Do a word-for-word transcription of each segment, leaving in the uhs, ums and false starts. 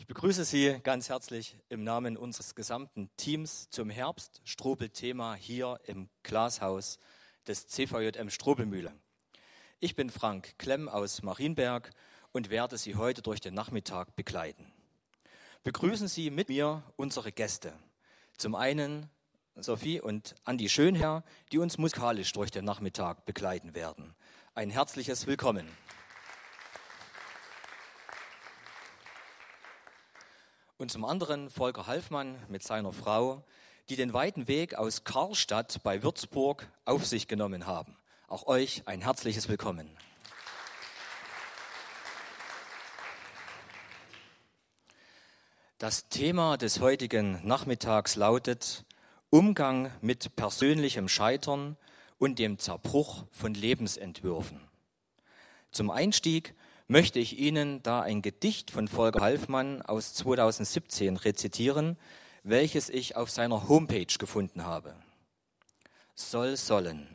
begrüße Sie ganz herzlich im Namen unseres gesamten Teams zum Herbst-Strobel-Thema hier im Glashaus des C V J M Strobelmühle. Ich bin Frank Klemm aus Marienberg und werde Sie heute durch den Nachmittag begleiten. Begrüßen Sie mit mir unsere Gäste. Zum einen Sophie und Andi Schönherr, die uns musikalisch durch den Nachmittag begleiten werden. Ein herzliches Willkommen. Und zum anderen Volker Halfmann mit seiner Frau, die den weiten Weg aus Karlstadt bei Würzburg auf sich genommen haben. Auch euch ein herzliches Willkommen. Das Thema des heutigen Nachmittags lautet Umgang mit persönlichem Scheitern und dem Zerbruch von Lebensentwürfen. Zum Einstieg möchte ich Ihnen da ein Gedicht von Volker Halfmann aus zweitausendsiebzehn rezitieren, welches ich auf seiner Homepage gefunden habe. Soll sollen,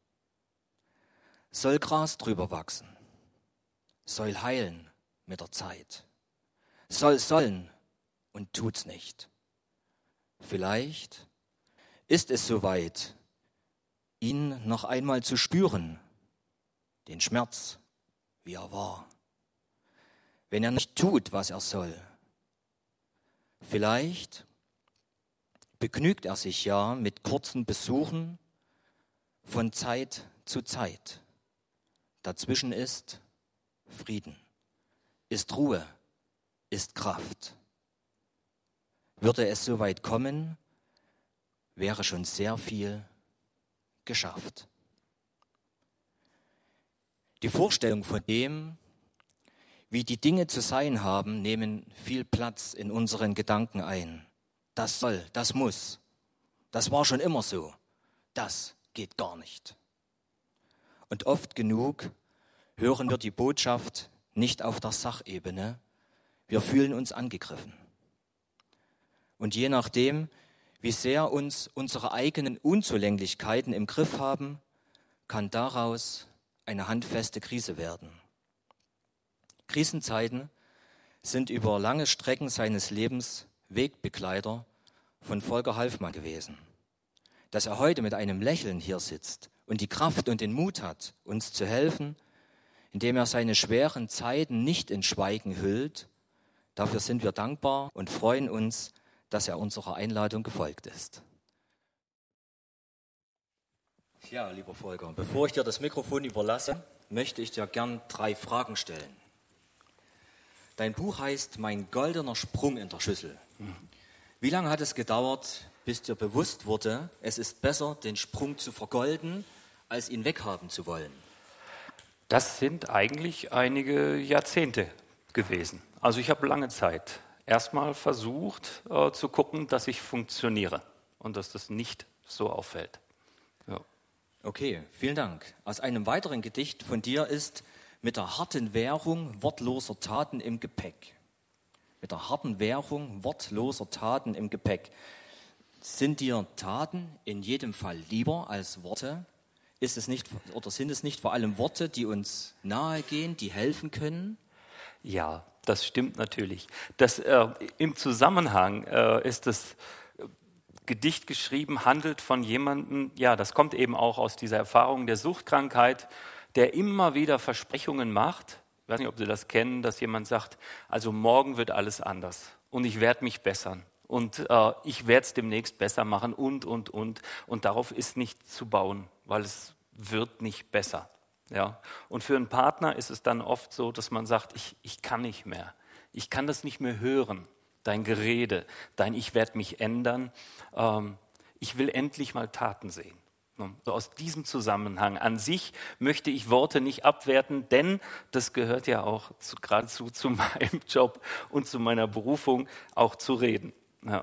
soll Gras drüber wachsen, soll heilen mit der Zeit, soll sollen und tut's nicht. Vielleicht ist es soweit, ihn noch einmal zu spüren, den Schmerz, wie er war. Wenn er nicht tut, was er soll. Vielleicht begnügt er sich ja mit kurzen Besuchen von Zeit zu Zeit. Dazwischen ist Frieden, ist Ruhe, ist Kraft. Würde es so weit kommen, wäre schon sehr viel geschafft. Die Vorstellung von dem, wie die Dinge zu sein haben, nehmen viel Platz in unseren Gedanken ein. Das soll, das muss, das war schon immer so, das geht gar nicht. Und oft genug hören wir die Botschaft nicht auf der Sachebene, wir fühlen uns angegriffen. Und je nachdem, wie sehr uns unsere eigenen Unzulänglichkeiten im Griff haben, kann daraus eine handfeste Krise werden. Krisenzeiten sind über lange Strecken seines Lebens Wegbegleiter von Volker Halfmann gewesen. Dass er heute mit einem Lächeln hier sitzt und die Kraft und den Mut hat, uns zu helfen, indem er seine schweren Zeiten nicht in Schweigen hüllt, dafür sind wir dankbar und freuen uns, dass er unserer Einladung gefolgt ist. Ja, lieber Volker, bevor ich dir das Mikrofon überlasse, möchte ich dir gern drei Fragen stellen. Dein Buch heißt Mein goldener Sprung in der Schüssel. Wie lange hat es gedauert, bis dir bewusst wurde, es ist besser, den Sprung zu vergolden, als ihn weghaben zu wollen? Das sind eigentlich einige Jahrzehnte gewesen. Also ich habe lange Zeit erstmal versucht äh, zu gucken, dass ich funktioniere und dass das nicht so auffällt. Ja. Okay, vielen Dank. Aus einem weiteren Gedicht von dir ist Mit der harten Währung wortloser Taten im Gepäck. Mit der harten Währung wortloser Taten im Gepäck. Sind dir Taten in jedem Fall lieber als Worte? Ist es nicht, oder sind es nicht vor allem Worte, die uns nahe gehen, die helfen können? Ja, das stimmt natürlich. Das, äh, im Zusammenhang äh, ist das Gedicht geschrieben, handelt von jemandem, ja, das kommt eben auch aus dieser Erfahrung der Suchtkrankheit, der immer wieder Versprechungen macht. Ich weiß nicht, ob Sie das kennen, dass jemand sagt, also morgen wird alles anders und ich werde mich bessern und äh, ich werde es demnächst besser machen und, und, und. Und darauf ist nicht zu bauen, weil es wird nicht besser. Ja? Und für einen Partner ist es dann oft so, dass man sagt, ich, ich kann nicht mehr, ich kann das nicht mehr hören, dein Gerede, dein Ich werde mich ändern, ähm, ich will endlich mal Taten sehen. So aus diesem Zusammenhang an sich möchte ich Worte nicht abwerten, denn das gehört ja auch zu, geradezu zu meinem Job und zu meiner Berufung, auch zu reden. Ja.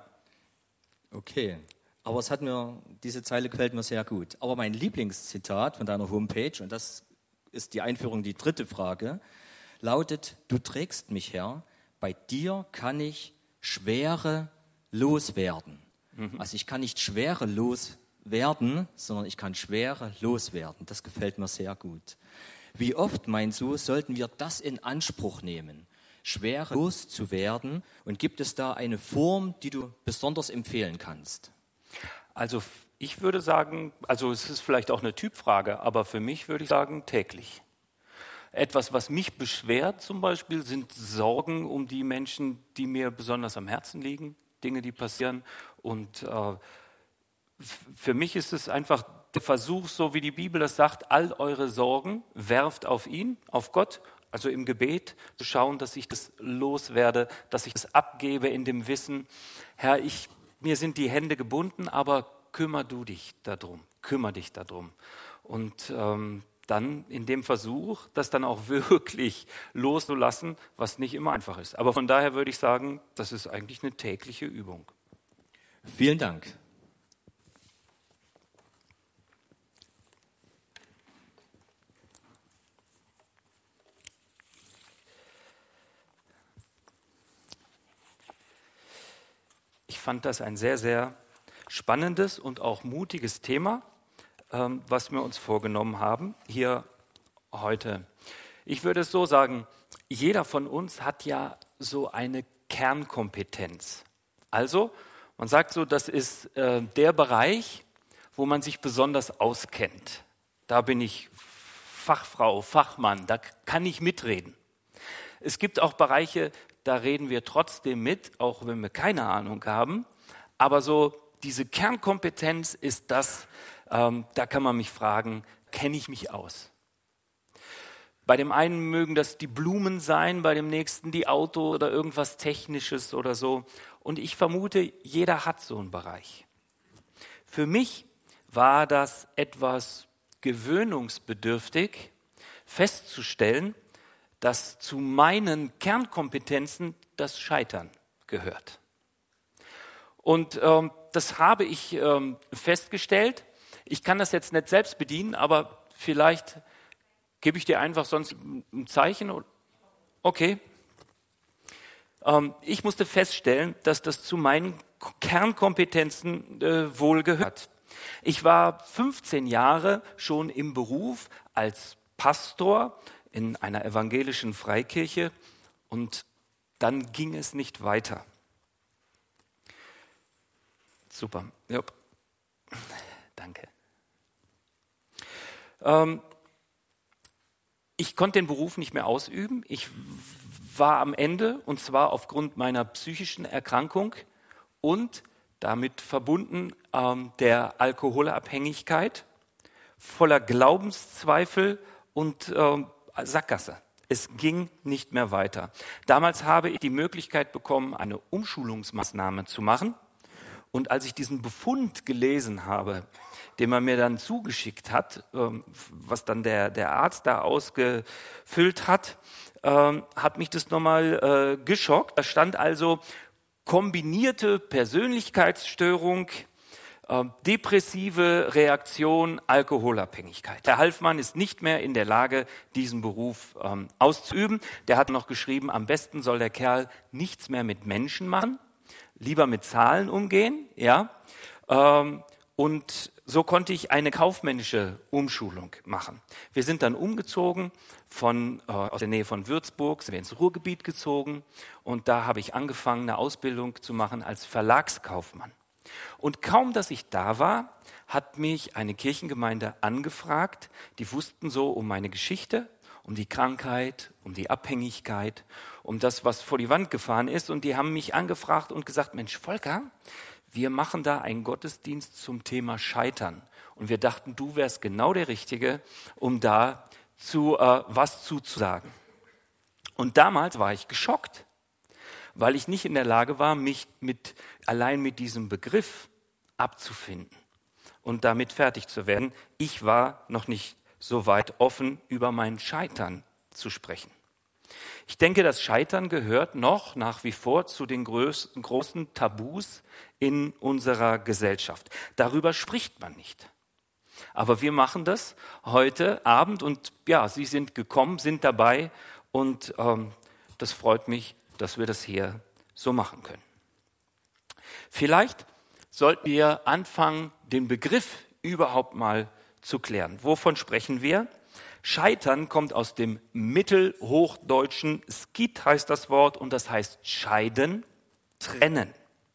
Okay, aber es hat mir, diese Zeile gefällt mir sehr gut. Aber mein Lieblingszitat von deiner Homepage, und das ist die Einführung, die dritte Frage, lautet, du trägst mich, Herr, bei dir kann ich Schwere loswerden. Mhm. Also ich kann nicht Schwere loswerden, werden, sondern ich kann Schwere loswerden. Das gefällt mir sehr gut. Wie oft, meinst du, sollten wir das in Anspruch nehmen? schwer loszuwerden? Und gibt es da eine Form, die du besonders empfehlen kannst? Also ich würde sagen, also es ist vielleicht auch eine Typfrage, aber für mich würde ich sagen täglich. Etwas, was mich beschwert zum Beispiel, sind Sorgen um die Menschen, die mir besonders am Herzen liegen, Dinge, die passieren. Und äh, für mich ist es einfach der Versuch, so wie die Bibel das sagt, all eure Sorgen werft auf ihn, auf Gott, also im Gebet, zu schauen, dass ich das loswerde, dass ich das abgebe in dem Wissen, Herr, ich, mir sind die Hände gebunden, aber kümmer du dich darum, kümmer dich darum. Und ähm, dann in dem Versuch, das dann auch wirklich loszulassen, was nicht immer einfach ist. Aber von daher würde ich sagen, das ist eigentlich eine tägliche Übung. Vielen Dank. Ich fand das ein sehr, sehr spannendes und auch mutiges Thema, ähm, was wir uns vorgenommen haben hier heute. Ich würde es so sagen, jeder von uns hat ja so eine Kernkompetenz. Also, man sagt so, das ist äh, der Bereich, wo man sich besonders auskennt. Da bin ich Fachfrau, Fachmann, da kann ich mitreden. Es gibt auch Bereiche, da reden wir trotzdem mit, auch wenn wir keine Ahnung haben. Aber so diese Kernkompetenz ist das, ähm, da kann man mich fragen, kenne ich mich aus? Bei dem einen mögen das die Blumen sein, bei dem nächsten die Auto oder irgendwas Technisches oder so. Und ich vermute, jeder hat so einen Bereich. Für mich war das etwas gewöhnungsbedürftig, festzustellen, dass zu meinen Kernkompetenzen das Scheitern gehört. Und ähm, das habe ich ähm, festgestellt. Ich kann das jetzt nicht selbst bedienen, aber vielleicht gebe ich dir einfach sonst ein Zeichen. Okay. Ähm, ich musste feststellen, dass das zu meinen Kernkompetenzen äh, wohl gehört. Ich war fünfzehn Jahre schon im Beruf als Pastor in einer evangelischen Freikirche und dann ging es nicht weiter. Super, ja. Danke. Ähm, ich konnte den Beruf nicht mehr ausüben. Ich war am Ende, und zwar aufgrund meiner psychischen Erkrankung und damit verbunden ähm, der Alkoholabhängigkeit, voller Glaubenszweifel und ähm, Sackgasse. Es ging nicht mehr weiter. Damals habe ich die Möglichkeit bekommen, eine Umschulungsmaßnahme zu machen. Und als ich diesen Befund gelesen habe, den man mir dann zugeschickt hat, was dann der, der Arzt da ausgefüllt hat, hat mich das nochmal geschockt. Da stand also kombinierte Persönlichkeitsstörung, depressive Reaktion, Alkoholabhängigkeit. Herr Halfmann ist nicht mehr in der Lage, diesen Beruf ähm, auszuüben. Der hat noch geschrieben, am besten soll der Kerl nichts mehr mit Menschen machen, lieber mit Zahlen umgehen. Ja? Ähm, und so konnte ich eine kaufmännische Umschulung machen. Wir sind dann umgezogen von, äh, aus der Nähe von Würzburg, sind wir ins Ruhrgebiet gezogen und da habe ich angefangen, eine Ausbildung zu machen als Verlagskaufmann. Und kaum, dass ich da war, hat mich eine Kirchengemeinde angefragt. Die wussten so um meine Geschichte, um die Krankheit, um die Abhängigkeit, um das, was vor die Wand gefahren ist. Und die haben mich angefragt und gesagt, Mensch, Volker, wir machen da einen Gottesdienst zum Thema Scheitern. Und wir dachten, du wärst genau der Richtige, um da zu, äh, was zuzusagen. Und damals war ich geschockt, weil ich nicht in der Lage war, mich mit, allein mit diesem Begriff abzufinden und damit fertig zu werden. Ich war noch nicht so weit offen, über mein Scheitern zu sprechen. Ich denke, das Scheitern gehört noch nach wie vor zu den größten, großen Tabus in unserer Gesellschaft. Darüber spricht man nicht. Aber wir machen das heute Abend und ja, Sie sind gekommen, sind dabei und ähm, das freut mich, dass wir das hier so machen können. Vielleicht sollten wir anfangen, den Begriff überhaupt mal zu klären. Wovon sprechen wir? Scheitern kommt aus dem mittelhochdeutschen Skit heißt das Wort und das heißt scheiden, trennen.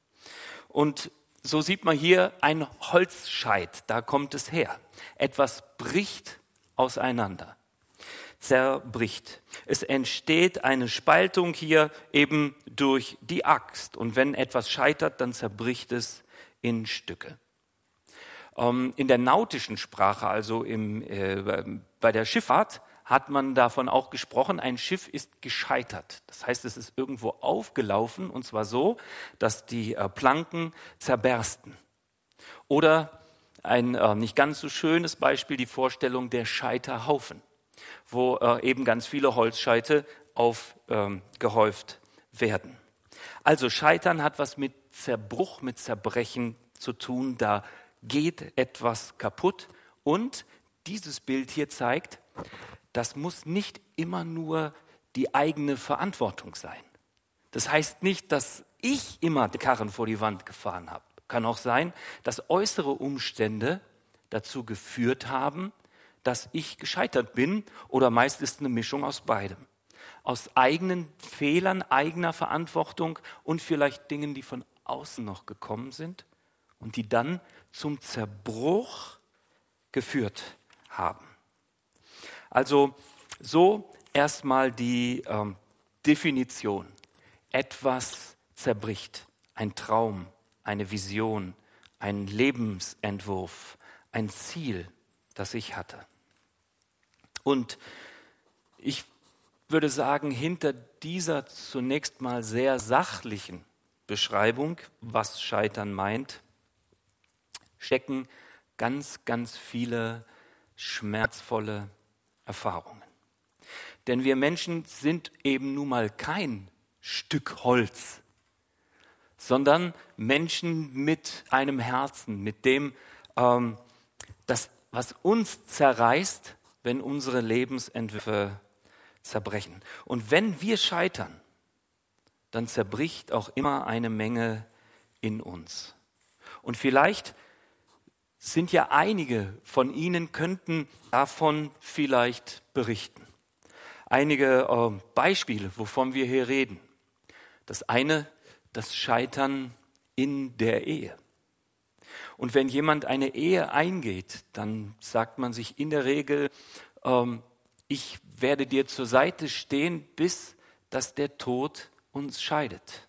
Und so sieht man hier ein Holzscheit, da kommt es her. Etwas bricht auseinander, zerbricht. Es entsteht eine Spaltung hier eben durch die Axt. Und wenn etwas scheitert, dann zerbricht es in Stücke. Ähm, in der nautischen Sprache, also im, äh, bei der Schifffahrt, hat man davon auch gesprochen, ein Schiff ist gescheitert. Das heißt, es ist irgendwo aufgelaufen und zwar so, dass die äh, Planken zerbersten. Oder ein äh, nicht ganz so schönes Beispiel, die Vorstellung der Scheiterhaufen, wo äh, eben ganz viele Holzscheite aufgehäuft ähm, werden. Also Scheitern hat was mit Zerbruch, mit Zerbrechen zu tun. Da geht etwas kaputt und dieses Bild hier zeigt, das muss nicht immer nur die eigene Verantwortung sein. Das heißt nicht, dass ich immer die Karren vor die Wand gefahren habe. Kann auch sein, dass äußere Umstände dazu geführt haben, dass ich gescheitert bin oder meist ist eine Mischung aus beidem. Aus eigenen Fehlern, eigener Verantwortung und vielleicht Dingen, die von außen noch gekommen sind und die dann zum Zerbruch geführt haben. Also so erstmal die ähm, Definition. Etwas zerbricht, ein Traum, eine Vision, ein Lebensentwurf, ein Ziel, das ich hatte. Und ich würde sagen, hinter dieser zunächst mal sehr sachlichen Beschreibung, was Scheitern meint, stecken ganz, ganz viele schmerzvolle Erfahrungen. Denn wir Menschen sind eben nun mal kein Stück Holz, sondern Menschen mit einem Herzen, mit dem, ähm, das, was uns zerreißt, wenn unsere Lebensentwürfe zerbrechen. Und wenn wir scheitern, dann zerbricht auch immer eine Menge in uns. Und vielleicht sind ja einige von Ihnen, könnten davon vielleicht berichten. Einige äh, Beispiele, wovon wir hier reden. Das eine, das Scheitern in der Ehe. Und wenn jemand eine Ehe eingeht, dann sagt man sich in der Regel, ähm, ich werde dir zur Seite stehen, bis dass der Tod uns scheidet.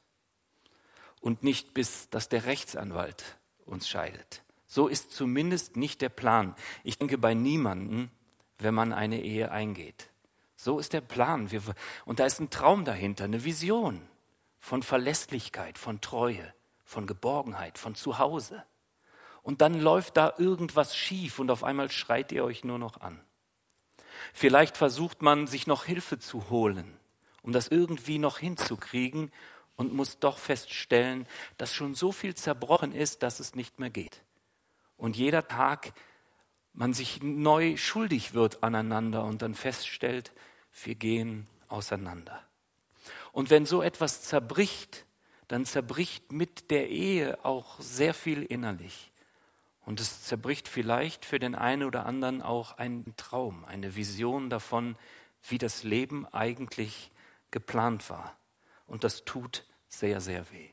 Und nicht bis dass der Rechtsanwalt uns scheidet. So ist zumindest nicht der Plan. Ich denke bei niemandem, wenn man eine Ehe eingeht. So ist der Plan. Wir, und da ist ein Traum dahinter, eine Vision von Verlässlichkeit, von Treue, von Geborgenheit, von Zuhause. Und dann läuft da irgendwas schief und auf einmal schreit ihr euch nur noch an. Vielleicht versucht man, sich noch Hilfe zu holen, um das irgendwie noch hinzukriegen und muss doch feststellen, dass schon so viel zerbrochen ist, dass es nicht mehr geht. Und jeder Tag man sich neu schuldig wird aneinander und dann feststellt, wir gehen auseinander. Und wenn so etwas zerbricht, dann zerbricht mit der Ehe auch sehr viel innerlich. Und es zerbricht vielleicht für den einen oder anderen auch einen Traum, eine Vision davon, wie das Leben eigentlich geplant war. Und das tut sehr, sehr weh.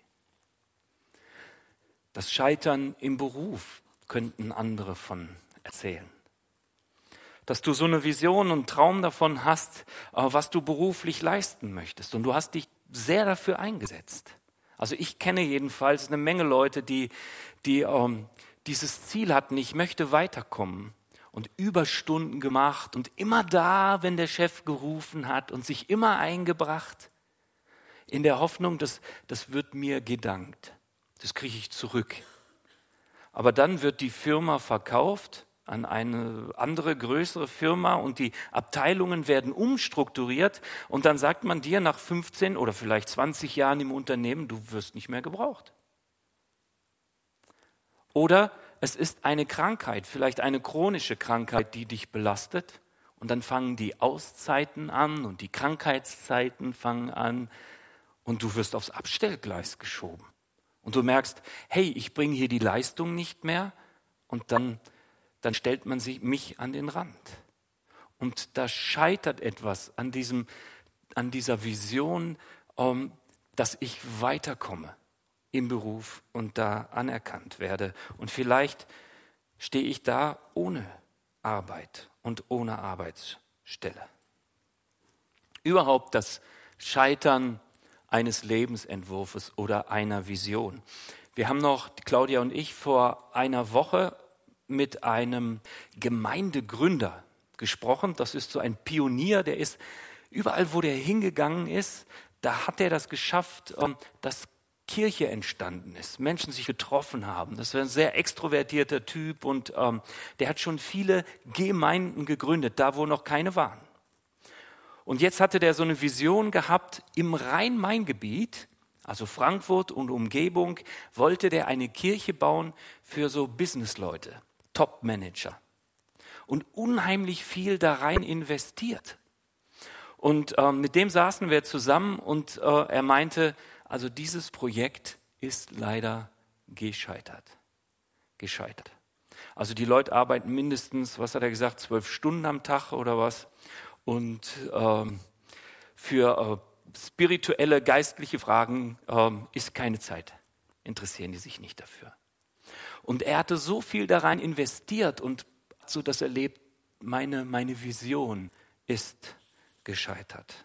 Das Scheitern im Beruf könnten andere von erzählen. Dass du so eine Vision und Traum davon hast, was du beruflich leisten möchtest. Und du hast dich sehr dafür eingesetzt. Also ich kenne jedenfalls eine Menge Leute, die, die ähm, dieses Ziel hatten, ich möchte weiterkommen. Und Überstunden gemacht und immer da, wenn der Chef gerufen hat und sich immer eingebracht. In der Hoffnung, dass das wird mir gedankt. Das kriege ich zurück. Aber dann wird die Firma verkauft an eine andere, größere Firma und die Abteilungen werden umstrukturiert und dann sagt man dir nach fünfzehn oder vielleicht zwanzig Jahren im Unternehmen, du wirst nicht mehr gebraucht. Oder es ist eine Krankheit, vielleicht eine chronische Krankheit, die dich belastet und dann fangen die Auszeiten an und die Krankheitszeiten fangen an und du wirst aufs Abstellgleis geschoben. Und du merkst, hey, ich bringe hier die Leistung nicht mehr und dann, dann stellt man sich, mich an den Rand. Und da scheitert etwas an, diesem, an dieser Vision, um, dass ich weiterkomme im Beruf und da anerkannt werde. Und vielleicht stehe ich da ohne Arbeit und ohne Arbeitsstelle. Überhaupt das Scheitern eines Lebensentwurfs oder einer Vision. Wir haben noch, Claudia und ich, vor einer Woche mit einem Gemeindegründer gesprochen. Das ist so ein Pionier, der ist überall, wo der hingegangen ist, da hat er das geschafft, dass Kirche entstanden ist, Menschen sich getroffen haben. Das war ein sehr extrovertierter Typ und ähm, der hat schon viele Gemeinden gegründet, da wo noch keine waren. Und jetzt hatte der so eine Vision gehabt, im Rhein-Main-Gebiet, also Frankfurt und Umgebung, wollte der eine Kirche bauen für so Businessleute, Top-Manager. Und unheimlich viel da rein investiert. Und ähm, mit dem saßen wir zusammen und äh, er meinte, also dieses Projekt ist leider gescheitert. Gescheitert. Also die Leute arbeiten mindestens, was hat er gesagt, zwölf Stunden am Tag oder was. Und ähm, für äh, spirituelle, geistliche Fragen ähm, ist keine Zeit. Interessieren die sich nicht dafür. Und er hatte so viel da rein investiert und so das erlebt, meine, meine Vision ist gescheitert.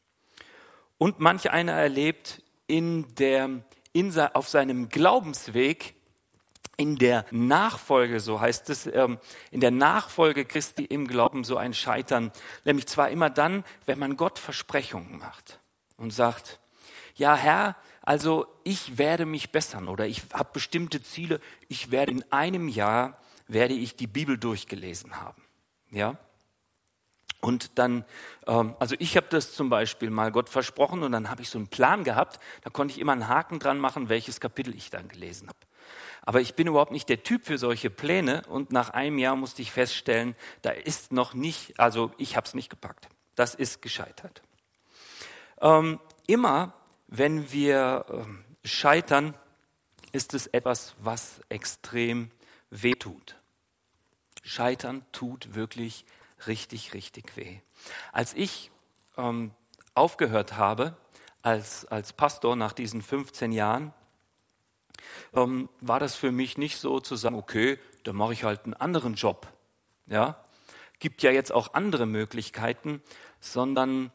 Und manch einer erlebt in der, in, auf seinem Glaubensweg, in der Nachfolge, so heißt es, ähm, in der Nachfolge Christi im Glauben so ein Scheitern. Nämlich zwar immer dann, wenn man Gott Versprechungen macht und sagt, ja Herr, also ich werde mich bessern oder ich habe bestimmte Ziele, ich werde in einem Jahr, werde ich die Bibel durchgelesen haben. Ja? Und dann, ähm, also ich habe das zum Beispiel mal Gott versprochen und dann habe ich so einen Plan gehabt, da konnte ich immer einen Haken dran machen, welches Kapitel ich dann gelesen habe. Aber ich bin überhaupt nicht der Typ für solche Pläne und nach einem Jahr musste ich feststellen, da ist noch nicht, also ich habe es nicht gepackt. Das ist gescheitert. Ähm, immer, wenn wir ähm, scheitern, ist es etwas, was extrem wehtut. Scheitern tut wirklich richtig, richtig weh. Als ich ähm, aufgehört habe als, als Pastor nach diesen fünfzehn Jahren, ähm, war das für mich nicht so zu sagen, okay, dann mache ich halt einen anderen Job. Ja? Gibt ja jetzt auch andere Möglichkeiten, sondern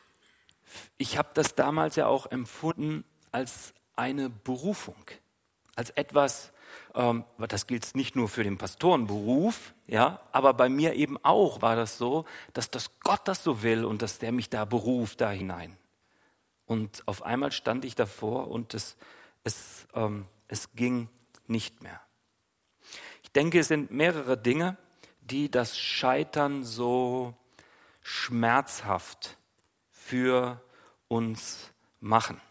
ich habe das damals ja auch empfunden als eine Berufung, als etwas, ähm, das gilt nicht nur für den Pastorenberuf, ja, aber bei mir eben auch war das so, dass das Gott das so will und dass der mich da beruft da hinein. Und auf einmal stand ich davor und es, es, ähm, es ging nicht mehr. Ich denke, es sind mehrere Dinge, die das Scheitern so schmerzhaft für uns machen.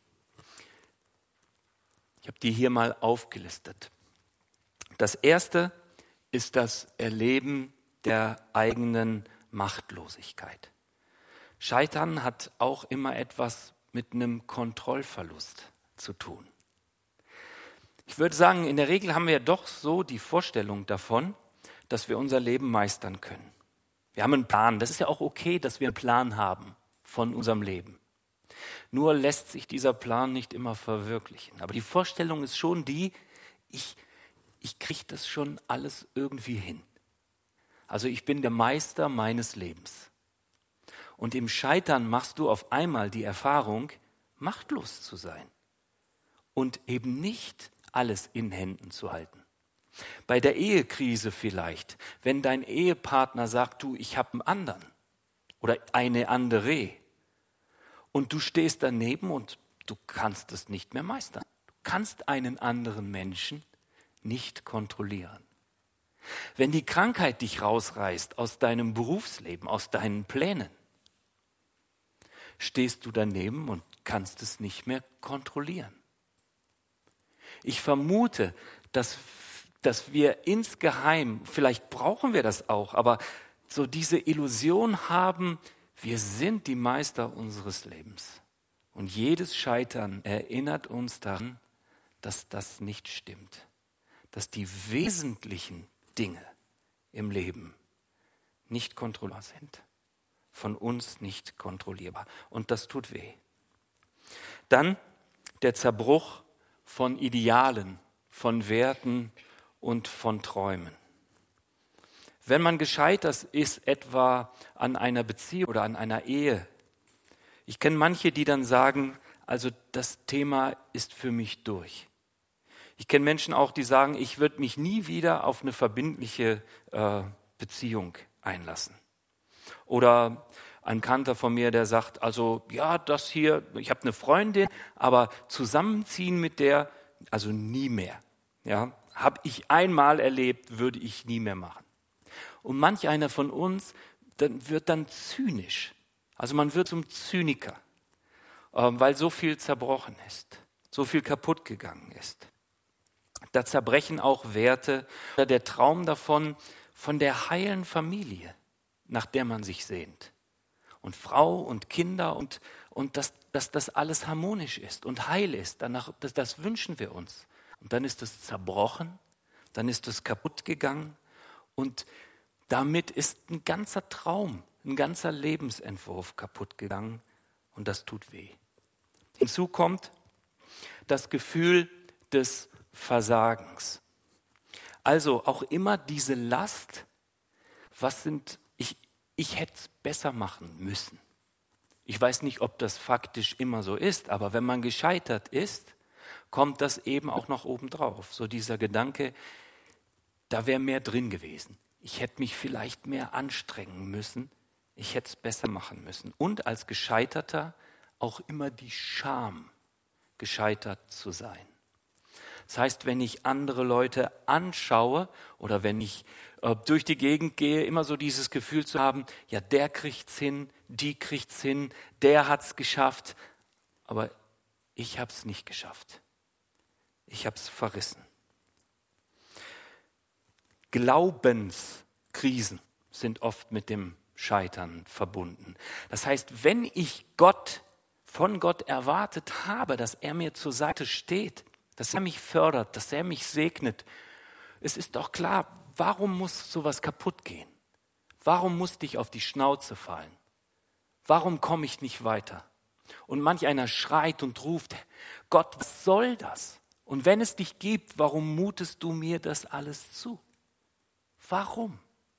Ich habe die hier mal aufgelistet. Das erste ist das Erleben der eigenen Machtlosigkeit. Scheitern hat auch immer etwas mit einem Kontrollverlust zu tun. Ich würde sagen, in der Regel haben wir doch so die Vorstellung davon, dass wir unser Leben meistern können. Wir haben einen Plan. Das ist ja auch okay, dass wir einen Plan haben von unserem Leben. Nur lässt sich dieser Plan nicht immer verwirklichen. Aber die Vorstellung ist schon die, ich, ich kriege das schon alles irgendwie hin. Also ich bin der Meister meines Lebens. Und im Scheitern machst du auf einmal die Erfahrung, machtlos zu sein und eben nicht alles in Händen zu halten. Bei der Ehekrise vielleicht, wenn dein Ehepartner sagt, du, ich habe einen anderen oder eine andere und du stehst daneben und du kannst es nicht mehr meistern. Du kannst einen anderen Menschen nicht kontrollieren. Wenn die Krankheit dich rausreißt aus deinem Berufsleben, aus deinen Plänen, stehst du daneben und kannst es nicht mehr kontrollieren. Ich vermute, dass, dass wir insgeheim, vielleicht brauchen wir das auch, aber so diese Illusion haben, wir sind die Meister unseres Lebens. Und jedes Scheitern erinnert uns daran, dass das nicht stimmt. Dass die wesentlichen Dinge im Leben nicht kontrollierbar sind. Von uns nicht kontrollierbar. Und das tut weh. Dann der Zerbruch von Idealen, von Werten und von Träumen. Wenn man gescheitert ist, etwa an einer Beziehung oder an einer Ehe, ich kenne manche, die dann sagen, also das Thema ist für mich durch. Ich kenne Menschen auch, die sagen, ich würde mich nie wieder auf eine verbindliche äh, Beziehung einlassen. Oder ein Bekannter von mir, der sagt, also ja, das hier, ich habe eine Freundin, aber zusammenziehen mit der, also nie mehr. Ja, habe ich einmal erlebt, würde ich nie mehr machen. Und manch einer von uns dann wird dann zynisch. Also man wird zum Zyniker, äh, weil so viel zerbrochen ist, so viel kaputt gegangen ist. Da zerbrechen auch Werte, der Traum davon, von der heilen Familie, nach der man sich sehnt. Und Frau und Kinder und, und dass, dass das alles harmonisch ist und heil ist. Danach, das, das wünschen wir uns. Und dann ist es zerbrochen, dann ist es kaputt gegangen und damit ist ein ganzer Traum, ein ganzer Lebensentwurf kaputt gegangen und das tut weh. Hinzu kommt das Gefühl des Versagens. Also auch immer diese Last, was sind, ich, ich hätte es besser machen müssen. Ich weiß nicht, ob das faktisch immer so ist, aber wenn man gescheitert ist, kommt das eben auch noch obendrauf. So dieser Gedanke, da wäre mehr drin gewesen. Ich hätte mich vielleicht mehr anstrengen müssen. Ich hätte es besser machen müssen. Und als Gescheiterter auch immer die Scham, gescheitert zu sein. Das heißt, wenn ich andere Leute anschaue oder wenn ich äh, durch die Gegend gehe, immer so dieses Gefühl zu haben, ja, der kriegt's hin, die kriegt's hin, der hat's geschafft, aber ich hab's nicht geschafft. Ich hab's verrissen. Glaubenskrisen sind oft mit dem Scheitern verbunden. Das heißt, wenn ich Gott, von Gott erwartet habe, dass er mir zur Seite steht, dass er mich fördert, dass er mich segnet, es ist doch klar, warum muss sowas kaputt gehen? Warum musste ich auf die Schnauze fallen? Warum komme ich nicht weiter? Und manch einer schreit und ruft, Gott, was soll das? Und wenn es dich gibt, warum mutest du mir das alles zu? Warum?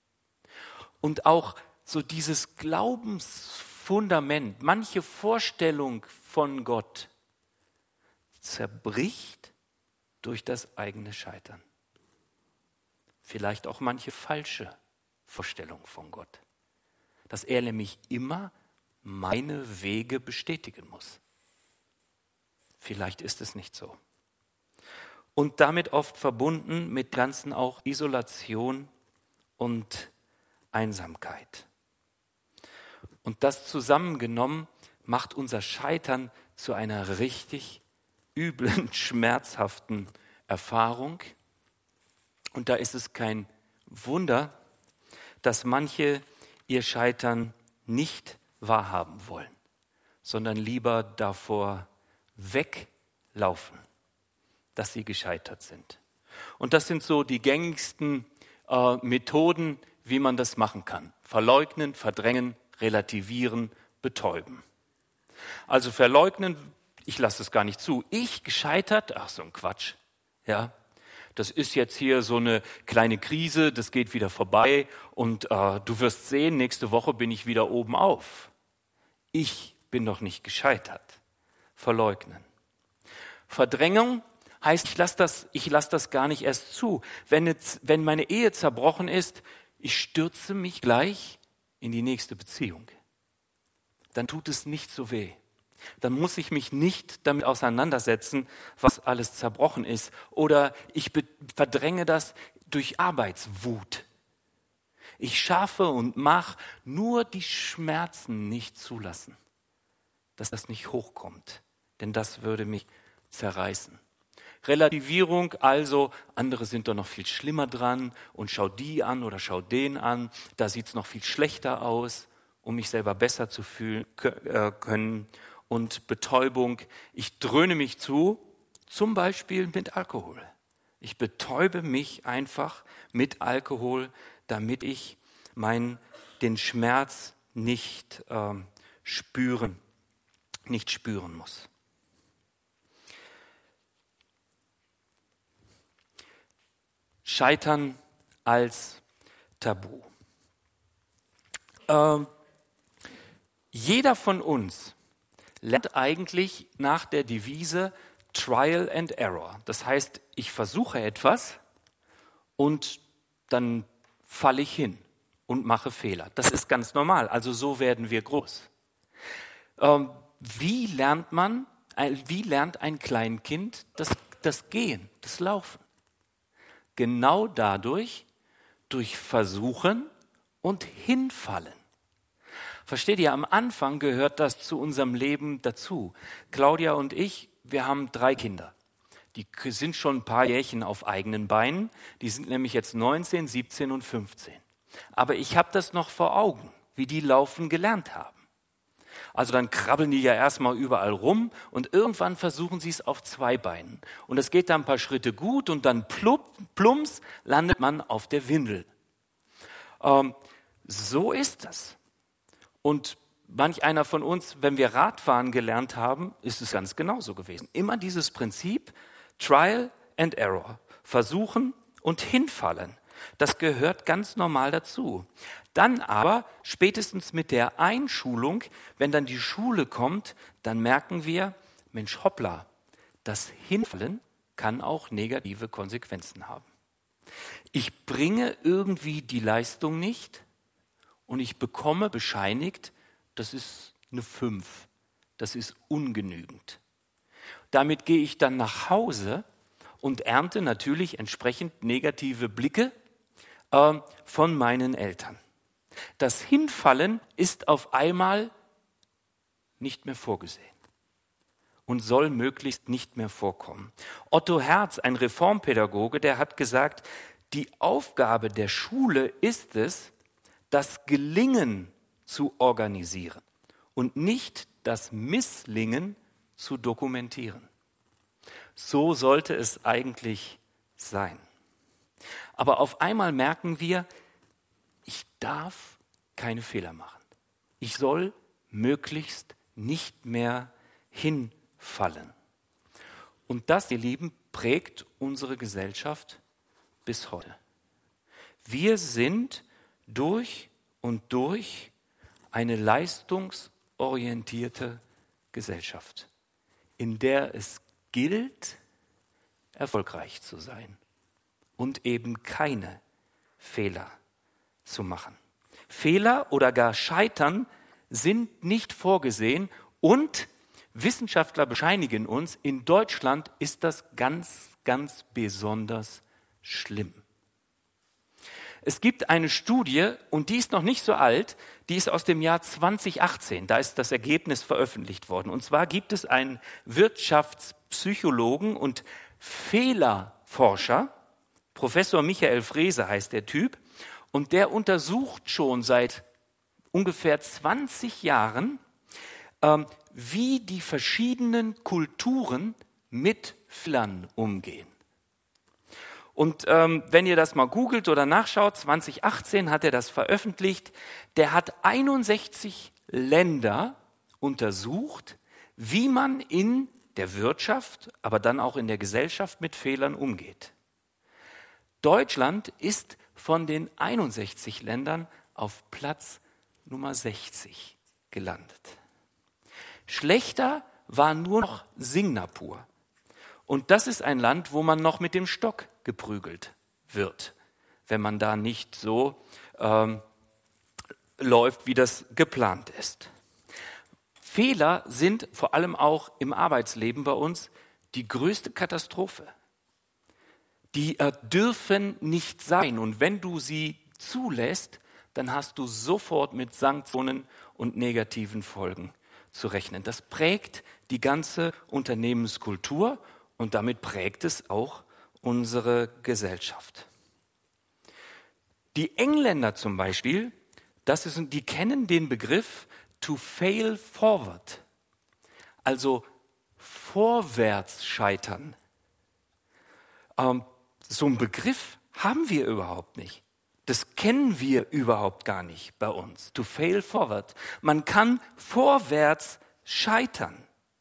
Und auch so dieses Glaubensfundament, manche Vorstellung von Gott zerbricht durch das eigene Scheitern. Vielleicht auch manche falsche Vorstellung von Gott. Dass er nämlich immer meine Wege bestätigen muss. Vielleicht ist es nicht so. Und damit oft verbunden mit ganzen auch Isolation und Einsamkeit. Und das zusammengenommen macht unser Scheitern zu einer richtig üblen, schmerzhaften Erfahrung. Und da ist es kein Wunder, dass manche ihr Scheitern nicht wahrhaben wollen, sondern lieber davor weglaufen, dass sie gescheitert sind. Und das sind so die gängigsten äh, Methoden, wie man das machen kann. Verleugnen, verdrängen, relativieren, betäuben. Also verleugnen, ich lasse es gar nicht zu. Ich gescheitert, ach so ein Quatsch. Ja, das ist jetzt hier so eine kleine Krise, das geht wieder vorbei und äh, du wirst sehen, nächste Woche bin ich wieder oben auf. Ich bin doch nicht gescheitert. Verleugnen. Verdrängung heißt, ich lasse das, ich lasse das gar nicht erst zu. Wenn, jetzt, wenn meine Ehe zerbrochen ist, ich stürze mich gleich in die nächste Beziehung. Dann tut es nicht so weh. Dann muss ich mich nicht damit auseinandersetzen, was alles zerbrochen ist. Oder ich be- verdränge das durch Arbeitswut. Ich schaffe und mache, nur die Schmerzen nicht zulassen, dass das nicht hochkommt. Denn das würde mich zerreißen. Relativierung, also andere sind doch noch viel schlimmer dran und schau die an oder schau den an, da sieht es noch viel schlechter aus, um mich selber besser zu fühlen können. Und Betäubung, ich dröhne mich zu, zum Beispiel mit Alkohol. Ich betäube mich einfach mit Alkohol, damit ich mein den Schmerz nicht ähm, spüren, nicht spüren muss. Scheitern als Tabu. Ähm, jeder von uns lernt eigentlich nach der Devise Trial and Error. Das heißt, ich versuche etwas und dann falle ich hin und mache Fehler. Das ist ganz normal. Also so werden wir groß. Ähm, wie lernt man, äh, wie lernt ein Kleinkind das, das Gehen, das Laufen? Genau dadurch, durch Versuchen und Hinfallen. Versteht ihr, am Anfang gehört das zu unserem Leben dazu. Claudia und ich, wir haben drei Kinder. Die sind schon ein paar Jährchen auf eigenen Beinen. Die sind nämlich jetzt neunzehn, siebzehn und fünfzehn. Aber ich habe das noch vor Augen, wie die laufen gelernt haben. Also dann krabbeln die ja erstmal überall rum und irgendwann versuchen sie es auf zwei Beinen. Und es geht dann ein paar Schritte gut und dann plupp, plumps landet man auf der Windel. Ähm, so ist das. Und manch einer von uns, wenn wir Radfahren gelernt haben, ist es ganz genauso gewesen. Immer dieses Prinzip Trial and Error. Versuchen und hinfallen. Das gehört ganz normal dazu. Dann aber, spätestens mit der Einschulung, wenn dann die Schule kommt, dann merken wir, Mensch, hoppla, das Hinfallen kann auch negative Konsequenzen haben. Ich bringe irgendwie die Leistung nicht und ich bekomme bescheinigt, das ist eine fünf, das ist ungenügend. Damit gehe ich dann nach Hause und ernte natürlich entsprechend negative Blicke äh, von meinen Eltern. Das Hinfallen ist auf einmal nicht mehr vorgesehen und soll möglichst nicht mehr vorkommen. Otto Herz, ein Reformpädagoge, der hat gesagt, die Aufgabe der Schule ist es, das Gelingen zu organisieren und nicht das Misslingen zu dokumentieren. So sollte es eigentlich sein. Aber auf einmal merken wir, ich darf keine Fehler machen. Ich soll möglichst nicht mehr hinfallen. Und das, ihr Lieben, prägt unsere Gesellschaft bis heute. Wir sind durch und durch eine leistungsorientierte Gesellschaft, in der es gilt, erfolgreich zu sein und eben keine Fehler zu machen. Fehler oder gar Scheitern sind nicht vorgesehen und Wissenschaftler bescheinigen uns, in Deutschland ist das ganz, ganz besonders schlimm. Es gibt eine Studie, und die ist noch nicht so alt, die ist aus dem Jahr zwanzig achtzehn, da ist das Ergebnis veröffentlicht worden. Und zwar gibt es einen Wirtschaftspsychologen und Fehlerforscher, Professor Michael Frese heißt der Typ, und der untersucht schon seit ungefähr zwanzig Jahren, ähm, wie die verschiedenen Kulturen mit Fehlern umgehen. Und ähm, wenn ihr das mal googelt oder nachschaut, zwanzig achtzehn hat er das veröffentlicht, der hat einundsechzig Länder untersucht, wie man in der Wirtschaft, aber dann auch in der Gesellschaft mit Fehlern umgeht. Deutschland ist von den einundsechzig Ländern auf Platz Nummer sechzig gelandet. Schlechter war nur noch Singapur. Und das ist ein Land, wo man noch mit dem Stock geprügelt wird, wenn man da nicht so ähm, läuft, wie das geplant ist. Fehler sind vor allem auch im Arbeitsleben bei uns die größte Katastrophe. Die äh, dürfen nicht sein. Und wenn du sie zulässt, dann hast du sofort mit Sanktionen und negativen Folgen zu rechnen. Das prägt die ganze Unternehmenskultur und damit prägt es auch unsere Gesellschaft. Die Engländer zum Beispiel, das ist, die kennen den Begriff to fail forward, also vorwärts scheitern. Ähm, so einen Begriff haben wir überhaupt nicht. Das kennen wir überhaupt gar nicht bei uns. To fail forward. Man kann vorwärts scheitern.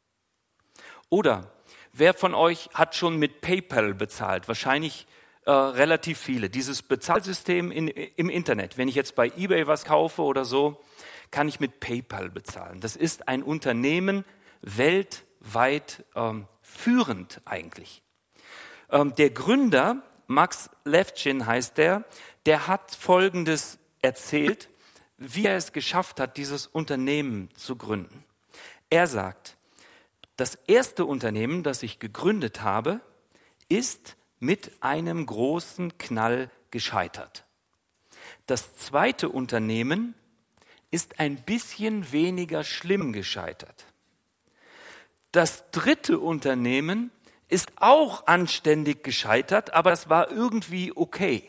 Oder wer von euch hat schon mit PayPal bezahlt? Wahrscheinlich äh, relativ viele. Dieses Bezahlsystem in, im Internet. Wenn ich jetzt bei eBay was kaufe oder so, kann ich mit PayPal bezahlen. Das ist ein Unternehmen weltweit ähm, führend eigentlich. Ähm, der Gründer, Max Levchin heißt der, der hat Folgendes erzählt, wie er es geschafft hat, dieses Unternehmen zu gründen. Er sagt, das erste Unternehmen, das ich gegründet habe, ist mit einem großen Knall gescheitert. Das zweite Unternehmen ist ein bisschen weniger schlimm gescheitert. Das dritte Unternehmen ist auch anständig gescheitert, aber es war irgendwie okay.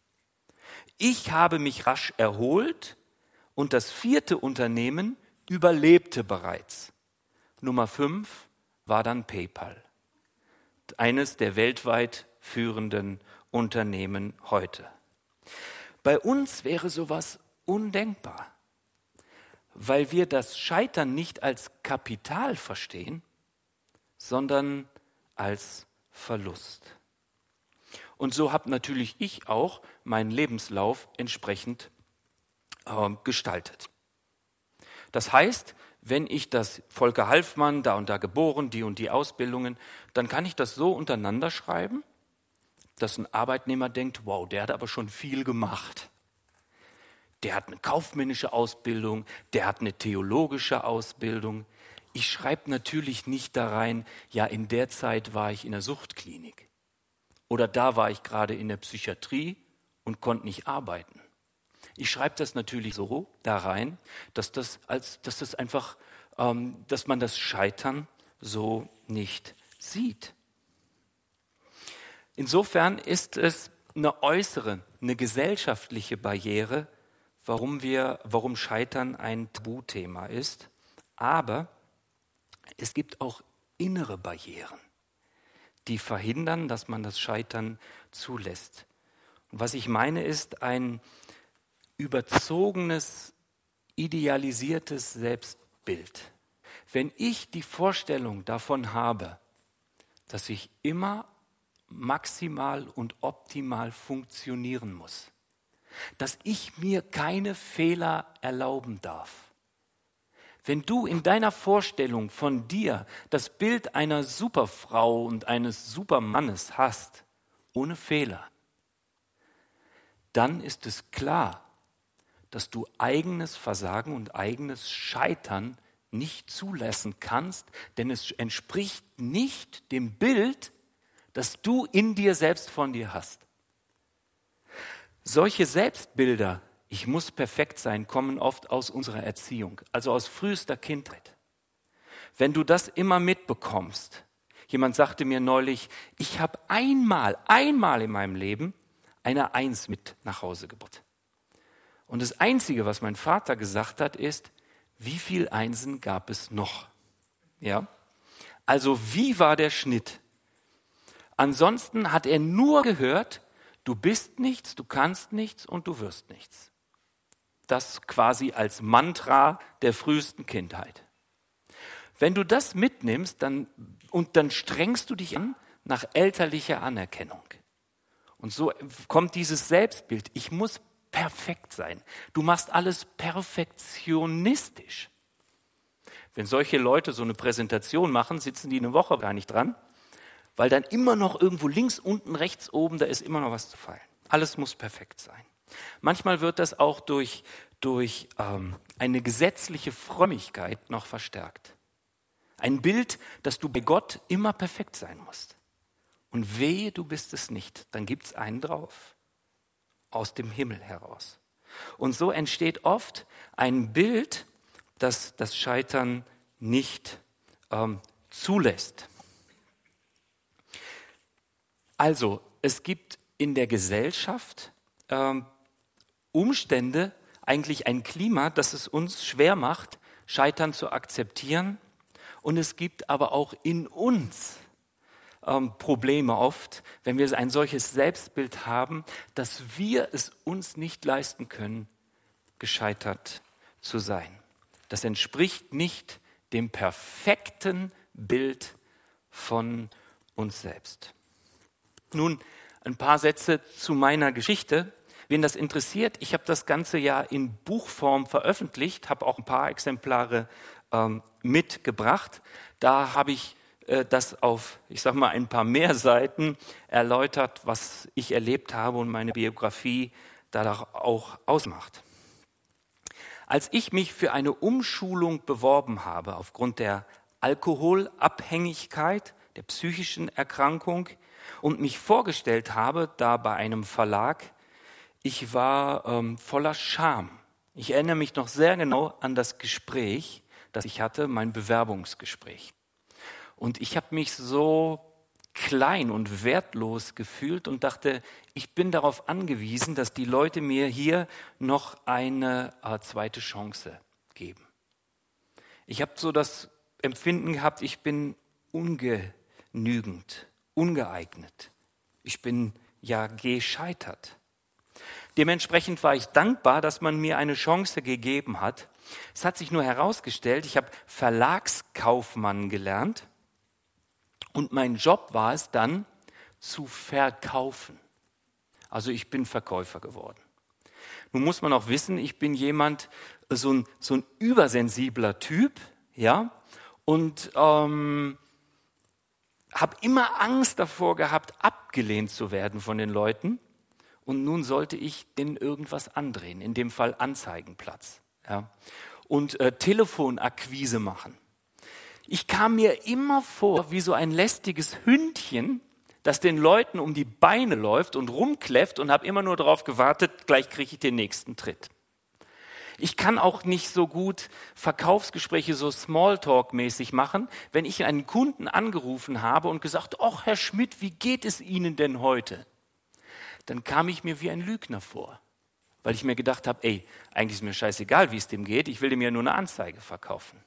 Ich habe mich rasch erholt und das vierte Unternehmen überlebte bereits. Nummer fünf war dann PayPal, eines der weltweit führenden Unternehmen heute. Bei uns wäre sowas undenkbar, weil wir das Scheitern nicht als Kapital verstehen, sondern als Verlust. Und so habe natürlich ich auch meinen Lebenslauf entsprechend äh, gestaltet. Das heißt, wenn ich das Volker Halfmann, da und da geboren, die und die Ausbildungen, dann kann ich das so untereinander schreiben, dass ein Arbeitnehmer denkt, wow, der hat aber schon viel gemacht. Der hat eine kaufmännische Ausbildung, der hat eine theologische Ausbildung. Ich schreibe natürlich nicht da rein, ja, in der Zeit war ich in der Suchtklinik. Oder da war ich gerade in der Psychiatrie und konnte nicht arbeiten. Ich schreibe das natürlich so da rein, dass das, als, dass das einfach, ähm, dass man das Scheitern so nicht sieht. Insofern ist es eine äußere, eine gesellschaftliche Barriere, warum wir, warum Scheitern ein Tabuthema ist. Aber es gibt auch innere Barrieren, die verhindern, dass man das Scheitern zulässt. Und was ich meine, ist ein überzogenes, idealisiertes Selbstbild. Wenn ich die Vorstellung davon habe, dass ich immer maximal und optimal funktionieren muss, dass ich mir keine Fehler erlauben darf. Wenn du in deiner Vorstellung von dir das Bild einer Superfrau und eines Supermannes hast, ohne Fehler, dann ist es klar, dass du eigenes Versagen und eigenes Scheitern nicht zulassen kannst, denn es entspricht nicht dem Bild, das du in dir selbst von dir hast. Solche Selbstbilder, ich muss perfekt sein, kommen oft aus unserer Erziehung, also aus frühester Kindheit. Wenn du das immer mitbekommst, jemand sagte mir neulich, ich habe einmal, einmal in meinem Leben eine Eins mit nach Hause gebracht. Und das Einzige, was mein Vater gesagt hat, ist, wie viel Einsen gab es noch? Ja? Also wie war der Schnitt? Ansonsten hat er nur gehört, du bist nichts, du kannst nichts und du wirst nichts. Das quasi als Mantra der frühesten Kindheit. Wenn du das mitnimmst, dann, und dann strengst du dich an nach elterlicher Anerkennung. Und so kommt dieses Selbstbild, ich muss perfekt sein. Du machst alles perfektionistisch. Wenn solche Leute so eine Präsentation machen, sitzen die eine Woche gar nicht dran, weil dann immer noch irgendwo links, unten, rechts, oben, da ist immer noch was zu fallen. Alles muss perfekt sein. Manchmal wird das auch durch, durch ähm, eine gesetzliche Frömmigkeit noch verstärkt. Ein Bild, dass du bei Gott immer perfekt sein musst. Und wehe, du bist es nicht, dann gibt es einen drauf. Aus dem Himmel heraus. Und so entsteht oft ein Bild, das das Scheitern nicht ähm, zulässt. Also, es gibt in der Gesellschaft ähm, Umstände, eigentlich ein Klima, das es uns schwer macht, Scheitern zu akzeptieren. Und es gibt aber auch in uns ähm, Probleme oft, wenn wir ein solches Selbstbild haben, dass wir es uns nicht leisten können, gescheitert zu sein. Das entspricht nicht dem perfekten Bild von uns selbst. Nun ein paar Sätze zu meiner Geschichte. Wen das interessiert, ich habe das Ganze ja in Buchform veröffentlicht, habe auch ein paar Exemplare ähm, mitgebracht. Da habe ich äh, das auf, ich sage mal, ein paar mehr Seiten erläutert, was ich erlebt habe und meine Biografie da auch ausmacht. Als ich mich für eine Umschulung beworben habe, aufgrund der Alkoholabhängigkeit, der psychischen Erkrankung und mich vorgestellt habe, da bei einem Verlag, ich war ähm, voller Scham. Ich erinnere mich noch sehr genau an das Gespräch, das ich hatte, mein Bewerbungsgespräch. Und ich habe mich so klein und wertlos gefühlt und dachte, ich bin darauf angewiesen, dass die Leute mir hier noch eine äh, zweite Chance geben. Ich habe so das Empfinden gehabt, ich bin ungenügend, ungeeignet. Ich bin ja gescheitert. Dementsprechend war ich dankbar, dass man mir eine Chance gegeben hat. Es hat sich nur herausgestellt, ich habe Verlagskaufmann gelernt. Und mein Job war es dann, zu verkaufen. Also ich bin Verkäufer geworden. Nun muss man auch wissen, ich bin jemand, so ein, so ein übersensibler Typ, ja, und ähm, habe immer Angst davor gehabt, abgelehnt zu werden von den Leuten. Und nun sollte ich denen irgendwas andrehen, in dem Fall Anzeigenplatz, ja, und äh, Telefonakquise machen. Ich kam mir immer vor wie so ein lästiges Hündchen, das den Leuten um die Beine läuft und rumkläfft und habe immer nur darauf gewartet, gleich kriege ich den nächsten Tritt. Ich kann auch nicht so gut Verkaufsgespräche so Smalltalk-mäßig machen, wenn ich einen Kunden angerufen habe und gesagt, ach Herr Schmidt, wie geht es Ihnen denn heute? Dann kam ich mir wie ein Lügner vor, weil ich mir gedacht habe, ey, eigentlich ist mir scheißegal, wie es dem geht, ich will dem ja nur eine Anzeige verkaufen.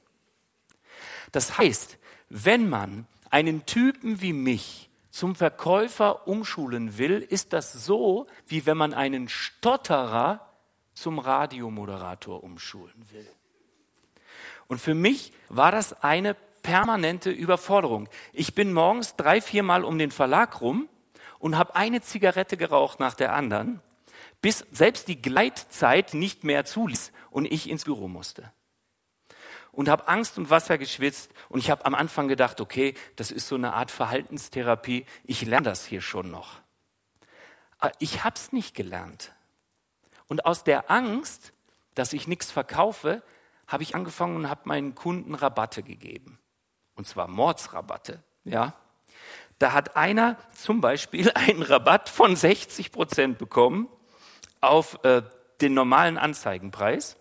Das heißt, wenn man einen Typen wie mich zum Verkäufer umschulen will, ist das so, wie wenn man einen Stotterer zum Radiomoderator umschulen will. Und für mich war das eine permanente Überforderung. Ich bin morgens drei, viermal um den Verlag rum und habe eine Zigarette geraucht nach der anderen, bis selbst die Gleitzeit nicht mehr zuließ und ich ins Büro musste. Und habe Angst und Wasser geschwitzt und ich habe am Anfang gedacht, okay, das ist so eine Art Verhaltenstherapie, ich lerne das hier schon noch. Aber ich habe es nicht gelernt. Und aus der Angst, dass ich nichts verkaufe, habe ich angefangen und habe meinen Kunden Rabatte gegeben. Und zwar Mordsrabatte. Ja. Da hat einer zum Beispiel einen Rabatt von sechzig Prozent bekommen auf äh, den normalen Anzeigenpreis.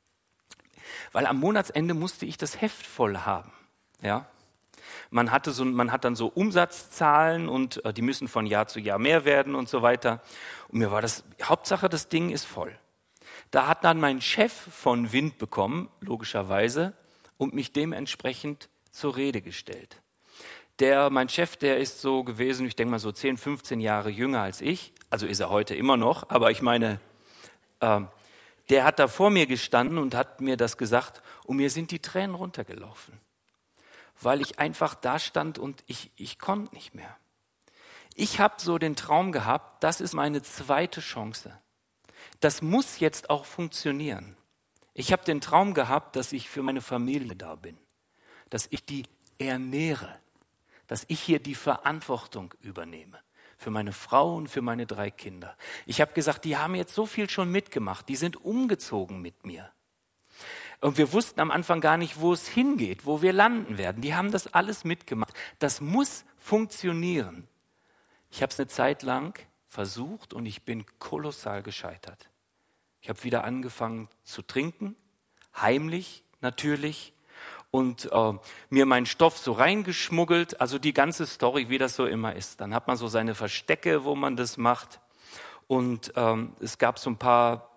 Weil am Monatsende musste ich das Heft voll haben. Ja? Man, hatte so, man hat dann so Umsatzzahlen und äh, die müssen von Jahr zu Jahr mehr werden und so weiter. Und mir war das, Hauptsache das Ding ist voll. Da hat dann mein Chef von Wind bekommen, logischerweise, und mich dementsprechend zur Rede gestellt. Der, mein Chef, der ist so gewesen, ich denke mal so zehn, fünfzehn Jahre jünger als ich. Also ist er heute immer noch, aber ich meine... Äh, Der hat da vor mir gestanden und hat mir das gesagt und mir sind die Tränen runtergelaufen, weil ich einfach da stand und ich, ich konnte nicht mehr. Ich habe so den Traum gehabt, das ist meine zweite Chance. Das muss jetzt auch funktionieren. Ich habe den Traum gehabt, dass ich für meine Familie da bin, dass ich die ernähre, dass ich hier die Verantwortung übernehme. Für meine Frau und für meine drei Kinder. Ich habe gesagt, die haben jetzt so viel schon mitgemacht, die sind umgezogen mit mir. Und wir wussten am Anfang gar nicht, wo es hingeht, wo wir landen werden. Die haben das alles mitgemacht. Das muss funktionieren. Ich habe es eine Zeit lang versucht und ich bin kolossal gescheitert. Ich habe wieder angefangen zu trinken, heimlich natürlich, und äh, mir meinen Stoff so reingeschmuggelt, also die ganze Story, wie das so immer ist. Dann hat man so seine Verstecke, wo man das macht, und ähm, es gab so ein paar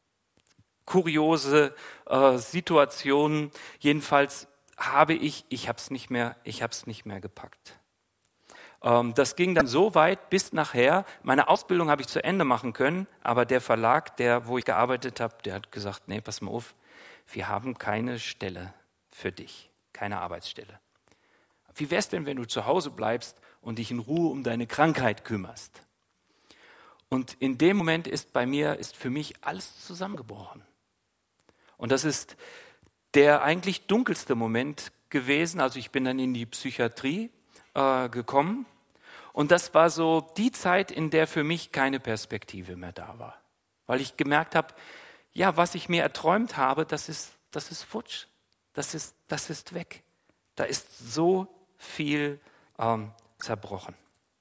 kuriose äh, Situationen. Jedenfalls habe ich, ich habe es nicht mehr, ich habe es nicht mehr gepackt. Ähm, das ging dann so weit, bis nachher, meine Ausbildung habe ich zu Ende machen können, aber der Verlag, der, wo ich gearbeitet habe, der hat gesagt, nee, pass mal auf, wir haben keine Stelle für dich, keine Arbeitsstelle. Wie wär's denn, wenn du zu Hause bleibst und dich in Ruhe um deine Krankheit kümmerst? Und in dem Moment ist bei mir, ist für mich alles zusammengebrochen. Und das ist der eigentlich dunkelste Moment gewesen. Also ich bin dann in die Psychiatrie äh, gekommen. Und das war so die Zeit, in der für mich keine Perspektive mehr da war. Weil ich gemerkt habe, ja, was ich mir erträumt habe, das ist, das ist futsch. Das ist, das ist weg. Da ist so viel ähm, zerbrochen.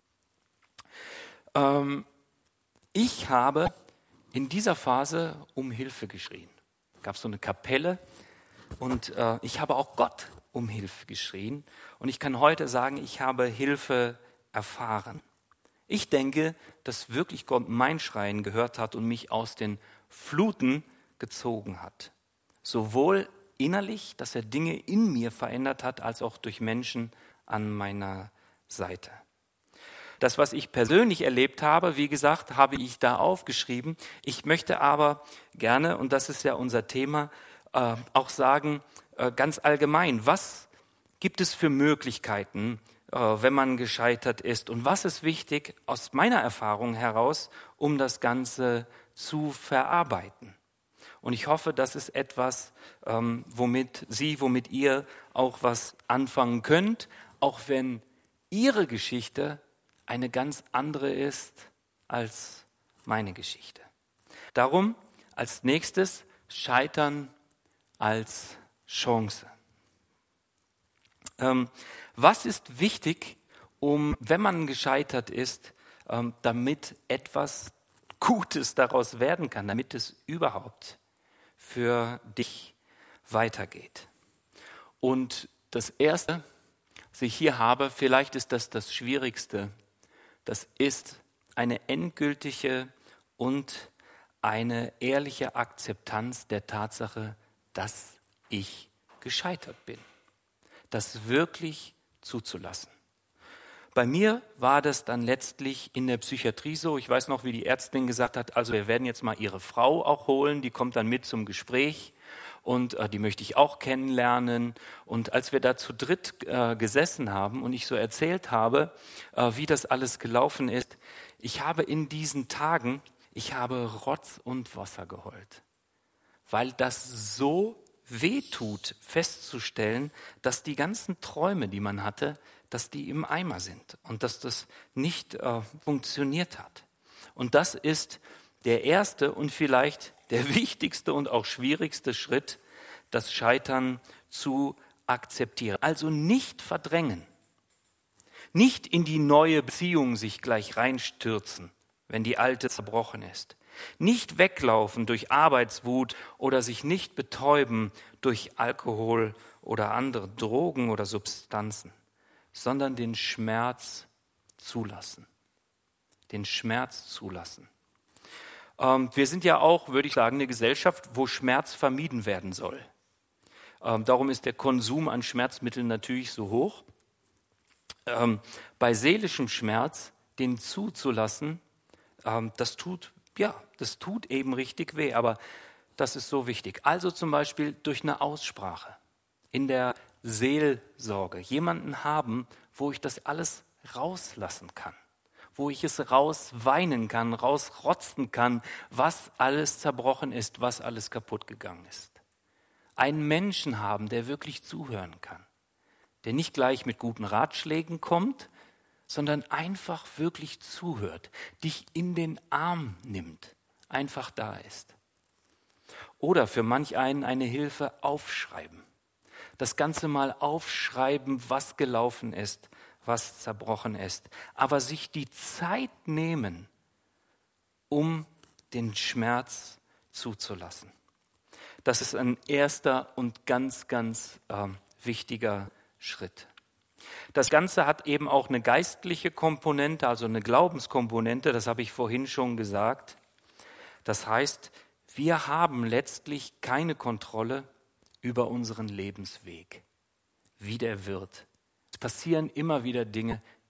Ähm, ich habe in dieser Phase um Hilfe geschrien. Es gab so eine Kapelle und äh, ich habe auch Gott um Hilfe geschrien. Und ich kann heute sagen, ich habe Hilfe erfahren. Ich denke, dass wirklich Gott mein Schreien gehört hat und mich aus den Fluten gezogen hat. Sowohl innerlich, dass er Dinge in mir verändert hat, als auch durch Menschen an meiner Seite. Das, was ich persönlich erlebt habe, wie gesagt, habe ich da aufgeschrieben. Ich möchte aber gerne, und das ist ja unser Thema, äh, auch sagen, äh, ganz allgemein, was gibt es für Möglichkeiten, äh, wenn man gescheitert ist? Und was ist wichtig aus meiner Erfahrung heraus, um das Ganze zu verarbeiten? Und ich hoffe, das ist etwas, ähm, womit Sie, womit ihr auch was anfangen könnt, auch wenn Ihre Geschichte eine ganz andere ist als meine Geschichte. Darum als nächstes Scheitern als Chance. Ähm, was ist wichtig, um, wenn man gescheitert ist, ähm, damit etwas Gutes daraus werden kann, damit es überhaupt für dich weitergeht? Und das Erste, was ich hier habe, vielleicht ist das das Schwierigste, das ist eine endgültige und eine ehrliche Akzeptanz der Tatsache, dass ich gescheitert bin. Das wirklich zuzulassen. Bei mir war das dann letztlich in der Psychiatrie so. Ich weiß noch, wie die Ärztin gesagt hat, also wir werden jetzt mal Ihre Frau auch holen, die kommt dann mit zum Gespräch. Und äh, die möchte ich auch kennenlernen. Und als wir da zu dritt äh, gesessen haben und ich so erzählt habe, äh, wie das alles gelaufen ist, ich habe in diesen Tagen, ich habe Rotz und Wasser geheult. Weil das so wehtut, festzustellen, dass die ganzen Träume, die man hatte, dass die im Eimer sind und dass das nicht äh, funktioniert hat. Und das ist der erste und vielleicht der wichtigste und auch schwierigste Schritt, das Scheitern zu akzeptieren. Also nicht verdrängen, nicht in die neue Beziehung sich gleich reinstürzen, wenn die alte zerbrochen ist. Nicht weglaufen durch Arbeitswut oder sich nicht betäuben durch Alkohol oder andere Drogen oder Substanzen, sondern den Schmerz zulassen. Den Schmerz zulassen. Wir sind ja auch, würde ich sagen, eine Gesellschaft, wo Schmerz vermieden werden soll. Darum ist der Konsum an Schmerzmitteln natürlich so hoch. Bei seelischem Schmerz, den zuzulassen, das tut, ja, das tut eben richtig weh, aber das ist so wichtig. Also zum Beispiel durch eine Aussprache in der Seelsorge. Jemanden haben, wo ich das alles rauslassen kann. Wo ich es rausweinen kann, rausrotzen kann, was alles zerbrochen ist, was alles kaputt gegangen ist. Einen Menschen haben, der wirklich zuhören kann, der nicht gleich mit guten Ratschlägen kommt, sondern einfach wirklich zuhört, dich in den Arm nimmt, einfach da ist. Oder für manch einen eine Hilfe aufschreiben. Das Ganze mal aufschreiben, was gelaufen ist, was zerbrochen ist, aber sich die Zeit nehmen, um den Schmerz zuzulassen. Das ist ein erster und ganz, ganz äh, wichtiger Schritt. Das Ganze hat eben auch eine geistliche Komponente, also eine Glaubenskomponente, das habe ich vorhin schon gesagt. Das heißt, wir haben letztlich keine Kontrolle über unseren Lebensweg, wie der wird. Es passieren immer wieder Dinge,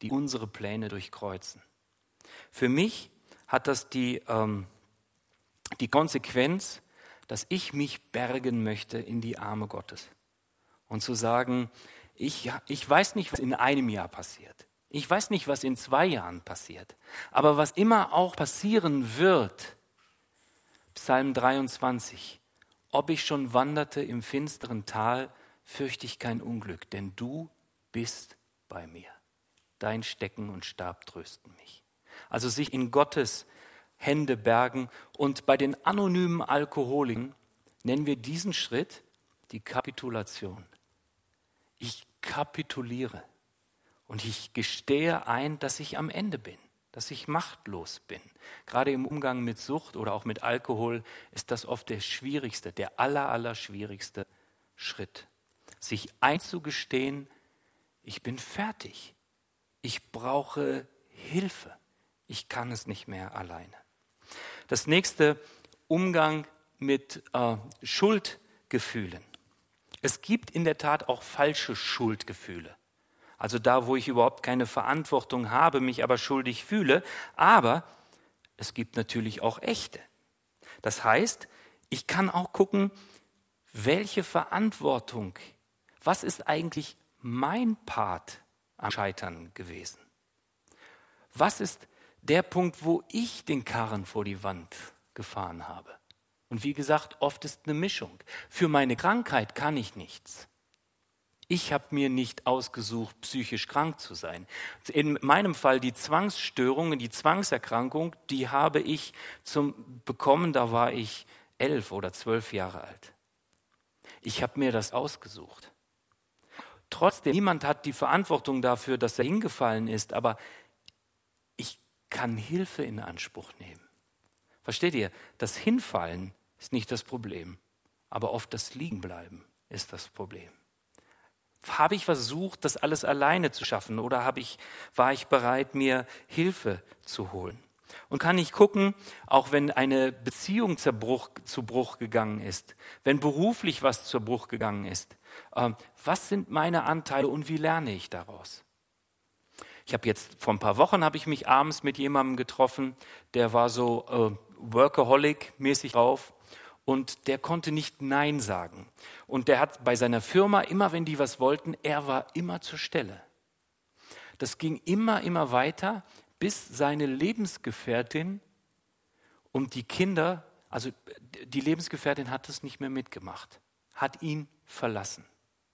die unsere Pläne durchkreuzen. Für mich hat das die, ähm, die Konsequenz, dass ich mich bergen möchte in die Arme Gottes. Und zu sagen, ich, ich weiß nicht, was in einem Jahr passiert. Ich weiß nicht, was in zwei Jahren passiert. Aber was immer auch passieren wird, Psalm dreiundzwanzig, ob ich schon wanderte im finsteren Tal, fürchte ich kein Unglück, denn du bist bei mir. Dein Stecken und Stab trösten mich. Also sich in Gottes Hände bergen. Und bei den anonymen Alkoholikern nennen wir diesen Schritt die Kapitulation. Ich kapituliere und ich gestehe ein, dass ich am Ende bin, dass ich machtlos bin. Gerade im Umgang mit Sucht oder auch mit Alkohol ist das oft der schwierigste, der aller, aller schwierigste Schritt. Sich einzugestehen, ich bin fertig, ich brauche Hilfe, ich kann es nicht mehr alleine. Das nächste, Umgang mit äh, Schuldgefühlen. Es gibt in der Tat auch falsche Schuldgefühle. Also da, wo ich überhaupt keine Verantwortung habe, mich aber schuldig fühle. Aber es gibt natürlich auch echte. Das heißt, ich kann auch gucken, welche Verantwortung, was ist eigentlich mein Part am Scheitern gewesen? Was ist der Punkt, wo ich den Karren vor die Wand gefahren habe? Und wie gesagt, oft ist eine Mischung. Für meine Krankheit kann ich nichts. Ich habe mir nicht ausgesucht, psychisch krank zu sein. In meinem Fall die Zwangsstörungen, die Zwangserkrankung, die habe ich zum bekommen, da war ich elf oder zwölf Jahre alt. Ich habe mir das ausgesucht. Trotzdem, niemand hat die Verantwortung dafür, dass er hingefallen ist, aber ich kann Hilfe in Anspruch nehmen. Versteht ihr? Das Hinfallen ist nicht das Problem, aber oft das Liegenbleiben ist das Problem. Habe ich versucht, das alles alleine zu schaffen oder habe ich, war ich bereit, mir Hilfe zu holen? Und kann ich gucken, auch wenn eine Beziehung zu Bruch, zu Bruch gegangen ist, wenn beruflich was zu Bruch gegangen ist, äh, was sind meine Anteile und wie lerne ich daraus? Ich habe jetzt, vor ein paar Wochen habe ich mich abends mit jemandem getroffen, der war so äh, Workaholic-mäßig drauf. Und der konnte nicht Nein sagen. Und der hat bei seiner Firma, immer wenn die was wollten, er war immer zur Stelle. Das ging immer, immer weiter, bis seine Lebensgefährtin und die Kinder, also die Lebensgefährtin hat das nicht mehr mitgemacht, hat ihn verlassen.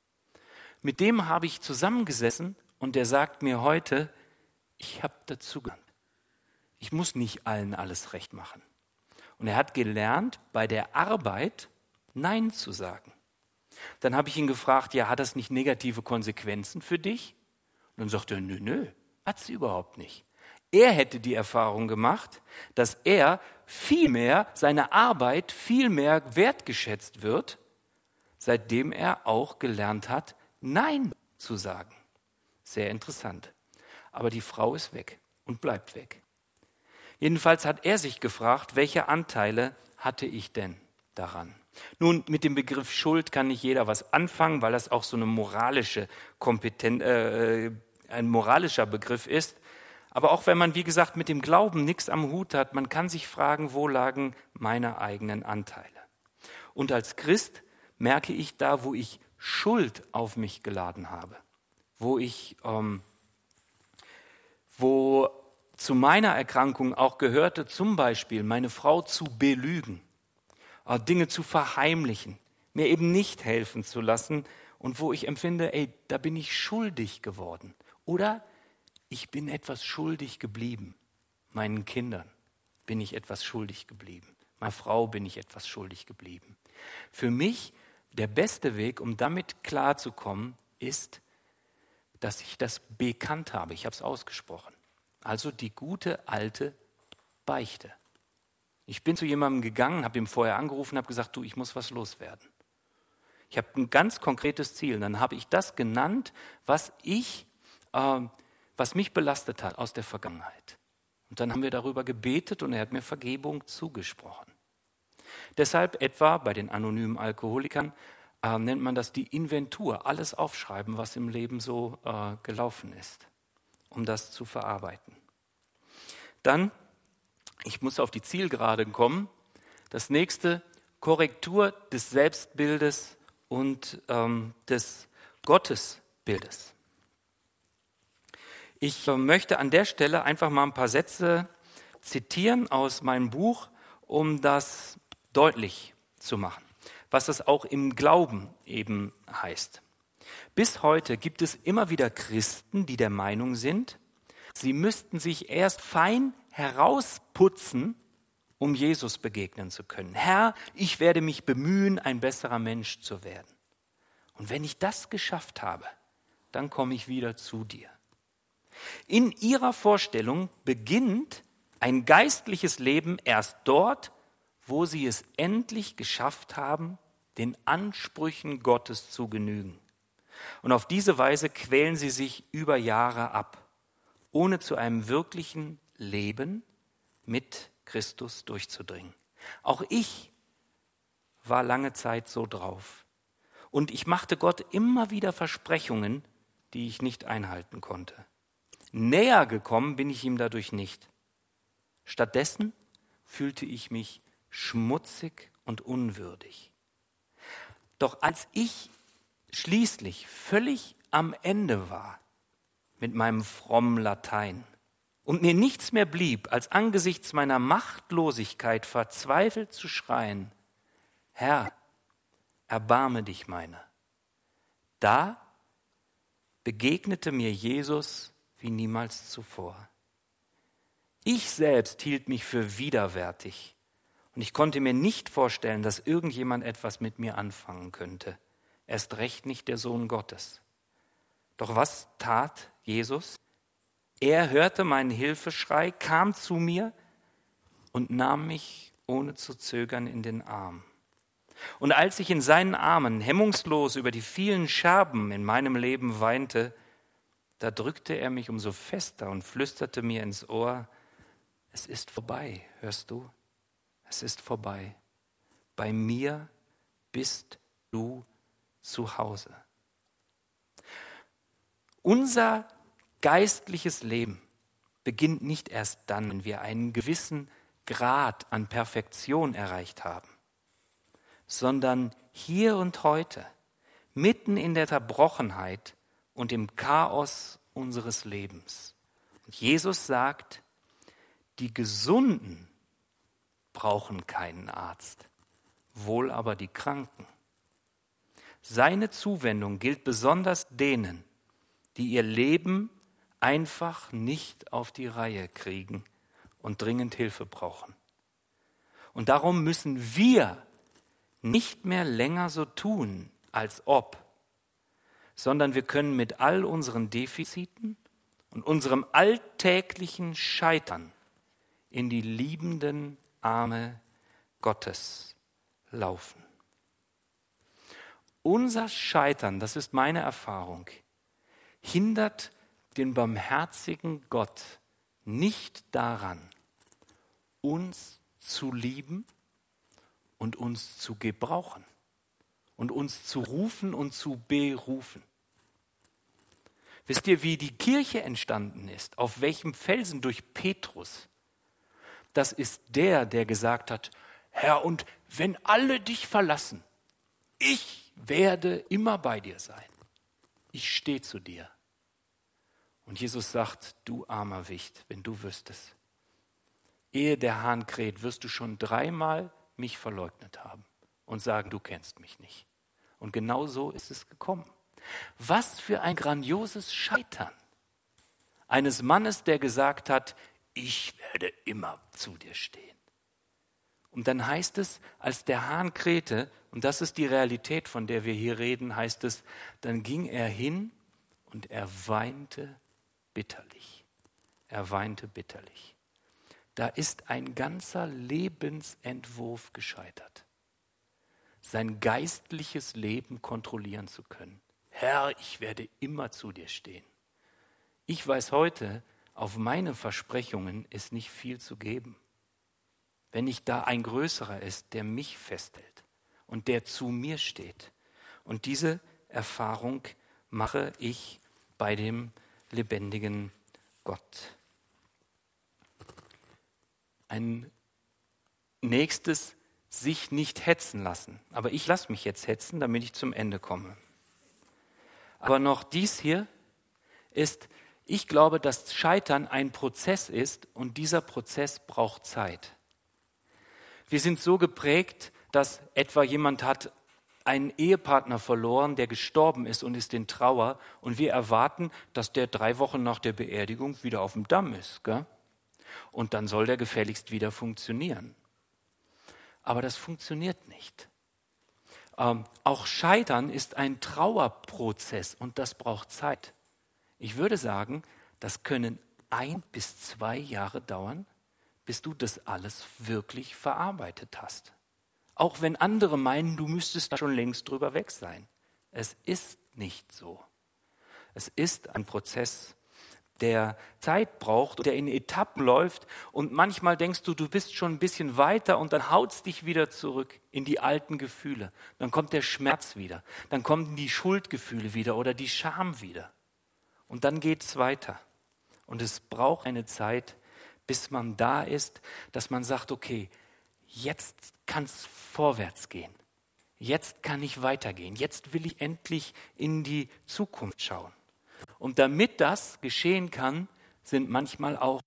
Mit dem habe ich zusammengesessen und der sagt mir heute, ich habe dazugelernt. Ich muss nicht allen alles recht machen. Und er hat gelernt, bei der Arbeit Nein zu sagen. Dann habe ich ihn gefragt, ja, hat das nicht negative Konsequenzen für dich? Und dann sagt er, nö, nö, hat sie überhaupt nicht. Er hätte die Erfahrung gemacht, dass er viel mehr, seine Arbeit viel mehr wertgeschätzt wird, seitdem er auch gelernt hat, Nein zu sagen. Sehr interessant. Aber die Frau ist weg und bleibt weg. Jedenfalls hat er sich gefragt, welche Anteile hatte ich denn daran? Nun, mit dem Begriff Schuld kann nicht jeder was anfangen, weil das auch so eine moralische Kompetenz, äh, ein moralischer Begriff ist. Aber auch wenn man, wie gesagt, mit dem Glauben nichts am Hut hat, man kann sich fragen, wo lagen meine eigenen Anteile? Und als Christ merke ich da, wo ich Schuld auf mich geladen habe, wo ich, ähm, wo zu meiner Erkrankung auch gehörte, zum Beispiel meine Frau zu belügen, Dinge zu verheimlichen, mir eben nicht helfen zu lassen und wo ich empfinde, ey, da bin ich schuldig geworden. Oder ich bin etwas schuldig geblieben. Meinen Kindern bin ich etwas schuldig geblieben. Meiner Frau bin ich etwas schuldig geblieben. Für mich der beste Weg, um damit klarzukommen, ist, dass ich das bekannt habe. Ich habe es ausgesprochen. Also die gute alte Beichte. Ich bin zu jemandem gegangen, habe ihm vorher angerufen, habe gesagt, du, ich muss was loswerden. Ich habe ein ganz konkretes Ziel. Dann habe ich das genannt, was ich, äh, was mich belastet hat aus der Vergangenheit. Und dann haben wir darüber gebetet und er hat mir Vergebung zugesprochen. Deshalb etwa bei den anonymen Alkoholikern äh, nennt man das die Inventur, alles aufschreiben, was im Leben so äh, gelaufen ist. um das zu verarbeiten. Dann, ich muss auf die Zielgeraden kommen, das nächste, Korrektur des Selbstbildes und ähm, des Gottesbildes. Ich äh, möchte an der Stelle einfach mal ein paar Sätze zitieren aus meinem Buch, um das deutlich zu machen, was es auch im Glauben eben heißt. Bis heute gibt es immer wieder Christen, die der Meinung sind, sie müssten sich erst fein herausputzen, um Jesus begegnen zu können. Herr, ich werde mich bemühen, ein besserer Mensch zu werden. Und wenn ich das geschafft habe, dann komme ich wieder zu dir. In ihrer Vorstellung beginnt ein geistliches Leben erst dort, wo sie es endlich geschafft haben, den Ansprüchen Gottes zu genügen. Und auf diese Weise quälen sie sich über Jahre ab, ohne zu einem wirklichen Leben mit Christus durchzudringen. Auch ich war lange Zeit so drauf. Und ich machte Gott immer wieder Versprechungen, die ich nicht einhalten konnte. Näher gekommen bin ich ihm dadurch nicht. Stattdessen fühlte ich mich schmutzig und unwürdig. Doch als ich schließlich völlig am Ende war mit meinem frommen Latein und mir nichts mehr blieb, als angesichts meiner Machtlosigkeit verzweifelt zu schreien, Herr, erbarme dich meiner. Da begegnete mir Jesus wie niemals zuvor. Ich selbst hielt mich für widerwärtig und ich konnte mir nicht vorstellen, dass irgendjemand etwas mit mir anfangen könnte. Erst recht nicht der Sohn Gottes. Doch was tat Jesus? Er hörte meinen Hilfeschrei, kam zu mir und nahm mich ohne zu zögern in den Arm. Und als ich in seinen Armen hemmungslos über die vielen Scherben in meinem Leben weinte, da drückte er mich umso fester und flüsterte mir ins Ohr, es ist vorbei, hörst du? Es ist vorbei. Bei mir bist du zu Hause. Unser geistliches Leben beginnt nicht erst dann, wenn wir einen gewissen Grad an Perfektion erreicht haben, sondern hier und heute, mitten in der Zerbrochenheit und im Chaos unseres Lebens. Und Jesus sagt, die Gesunden brauchen keinen Arzt, wohl aber die Kranken. Seine Zuwendung gilt besonders denen, die ihr Leben einfach nicht auf die Reihe kriegen und dringend Hilfe brauchen. Und darum müssen wir nicht mehr länger so tun, als ob, sondern wir können mit all unseren Defiziten und unserem alltäglichen Scheitern in die liebenden Arme Gottes laufen. Unser Scheitern, das ist meine Erfahrung, hindert den barmherzigen Gott nicht daran, uns zu lieben und uns zu gebrauchen und uns zu rufen und zu berufen. Wisst ihr, wie die Kirche entstanden ist? Auf welchem Felsen? Durch Petrus. Das ist der, der gesagt hat, Herr, und wenn alle dich verlassen, ich werde immer bei dir sein. Ich stehe zu dir. Und Jesus sagt, du armer Wicht, wenn du wüsstest, ehe der Hahn kräht, wirst du schon dreimal mich verleugnet haben und sagen, du kennst mich nicht. Und genau so ist es gekommen. Was für ein grandioses Scheitern eines Mannes, der gesagt hat, ich werde immer zu dir stehen. Und dann heißt es, als der Hahn krähte, und das ist die Realität, von der wir hier reden, heißt es, dann ging er hin und er weinte bitterlich. Er weinte bitterlich. Da ist ein ganzer Lebensentwurf gescheitert. Sein geistliches Leben kontrollieren zu können. Herr, ich werde immer zu dir stehen. Ich weiß heute, auf meine Versprechungen ist nicht viel zu geben. Wenn nicht da ein Größerer ist, der mich festhält und der zu mir steht. Und diese Erfahrung mache ich bei dem lebendigen Gott. Ein nächstes, sich nicht hetzen lassen. Aber ich lasse mich jetzt hetzen, damit ich zum Ende komme. Aber noch dies hier ist, ich glaube, dass Scheitern ein Prozess ist und dieser Prozess braucht Zeit. Wir sind so geprägt, dass etwa jemand hat einen Ehepartner verloren, der gestorben ist und ist in Trauer und wir erwarten, dass der drei Wochen nach der Beerdigung wieder auf dem Damm ist, gell? Und dann soll der gefälligst wieder funktionieren. Aber das funktioniert nicht. Ähm, auch Scheitern ist ein Trauerprozess und das braucht Zeit. Ich würde sagen, das können ein bis zwei Jahre dauern, bis du das alles wirklich verarbeitet hast. Auch wenn andere meinen, du müsstest da schon längst drüber weg sein. Es ist nicht so. Es ist ein Prozess, der Zeit braucht, der in Etappen läuft und manchmal denkst du, du bist schon ein bisschen weiter und dann haut's dich wieder zurück in die alten Gefühle. Dann kommt der Schmerz wieder, dann kommen die Schuldgefühle wieder oder die Scham wieder. Und dann geht's weiter. Und es braucht eine Zeit, bis man da ist, dass man sagt, okay, jetzt kann's vorwärts gehen. Jetzt kann ich weitergehen. Jetzt will ich endlich in die Zukunft schauen. Und damit das geschehen kann, sind manchmal auch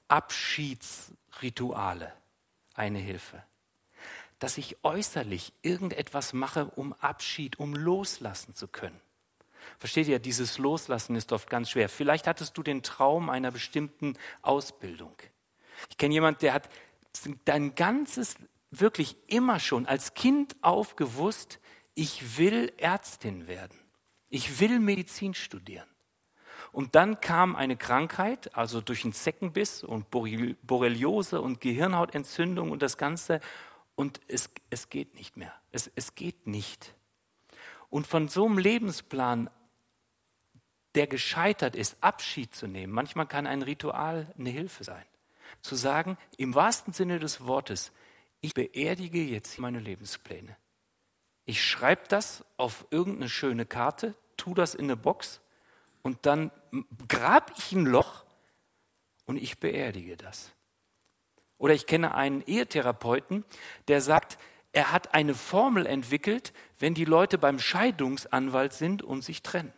Abschiedsrituale eine Hilfe. Dass ich äußerlich irgendetwas mache, um Abschied, um loslassen zu können. Versteht ihr, dieses Loslassen ist oft ganz schwer. Vielleicht hattest du den Traum einer bestimmten Ausbildung. Ich kenne jemanden, der hat dein ganzes, wirklich immer schon als Kind auf gewusst, ich will Ärztin werden. Ich will Medizin studieren. Und dann kam eine Krankheit, also durch einen Zeckenbiss und Borreliose und Gehirnhautentzündung und das Ganze. Und es, es geht nicht mehr. Es, es geht nicht. Und von so einem Lebensplan, der gescheitert ist, Abschied zu nehmen, manchmal kann ein Ritual eine Hilfe sein. Zu sagen, im wahrsten Sinne des Wortes, ich beerdige jetzt meine Lebenspläne. Ich schreibe das auf irgendeine schöne Karte, tu das in eine Box und dann grab ich ein Loch und ich beerdige das. Oder ich kenne einen Ehetherapeuten, der sagt, er hat eine Formel entwickelt, wenn die Leute beim Scheidungsanwalt sind und sich trennen.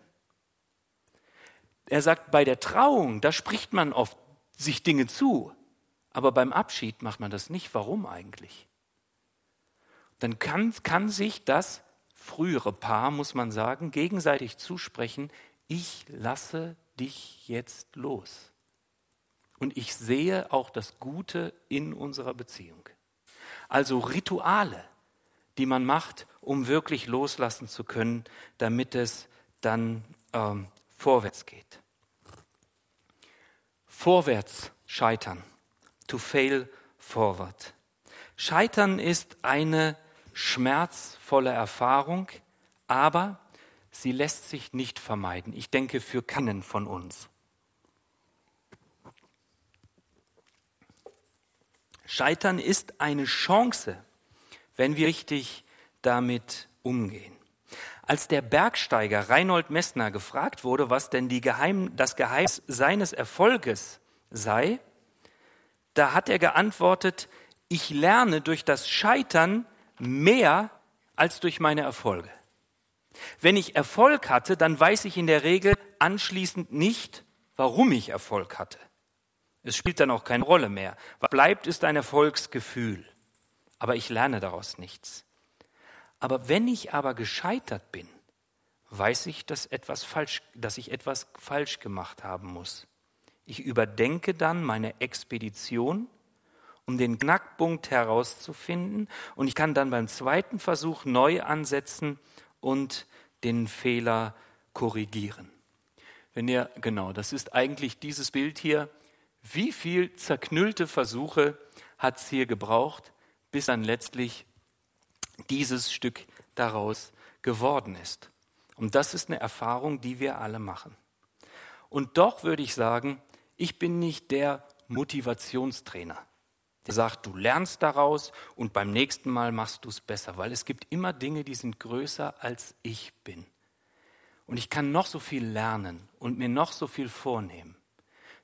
Er sagt, bei der Trauung, da spricht man oft sich Dinge zu, aber beim Abschied macht man das nicht. Warum eigentlich? Dann kann, kann sich das frühere Paar, muss man sagen, gegenseitig zusprechen, ich lasse dich jetzt los. Und ich sehe auch das Gute in unserer Beziehung. Also Rituale, die man macht, um wirklich loslassen zu können, damit es dann ähm, vorwärts geht. Vorwärts scheitern. To fail forward. Scheitern ist eine schmerzvolle Erfahrung, aber sie lässt sich nicht vermeiden. Ich denke, für keinen von uns. Scheitern ist eine Chance, wenn wir richtig damit umgehen. Als der Bergsteiger Reinhold Messner gefragt wurde, was denn die Geheim, das Geheimnis seines Erfolges sei, da hat er geantwortet, ich lerne durch das Scheitern mehr als durch meine Erfolge. Wenn ich Erfolg hatte, dann weiß ich in der Regel anschließend nicht, warum ich Erfolg hatte. Es spielt dann auch keine Rolle mehr. Was bleibt, ist ein Erfolgsgefühl. Aber ich lerne daraus nichts. Aber wenn ich aber gescheitert bin, weiß ich, dass, etwas falsch, dass ich etwas falsch gemacht haben muss. Ich überdenke dann meine Expedition, um den Knackpunkt herauszufinden. Und ich kann dann beim zweiten Versuch neu ansetzen und den Fehler korrigieren. Wenn ihr, genau, das ist eigentlich dieses Bild hier. Wie viel zerknüllte Versuche hat es hier gebraucht, bis dann letztlich dieses Stück daraus geworden ist? Und das ist eine Erfahrung, die wir alle machen. Und doch würde ich sagen, ich bin nicht der Motivationstrainer, der sagt, du lernst daraus und beim nächsten Mal machst du es besser, weil es gibt immer Dinge, die sind größer als ich bin. Und ich kann noch so viel lernen und mir noch so viel vornehmen.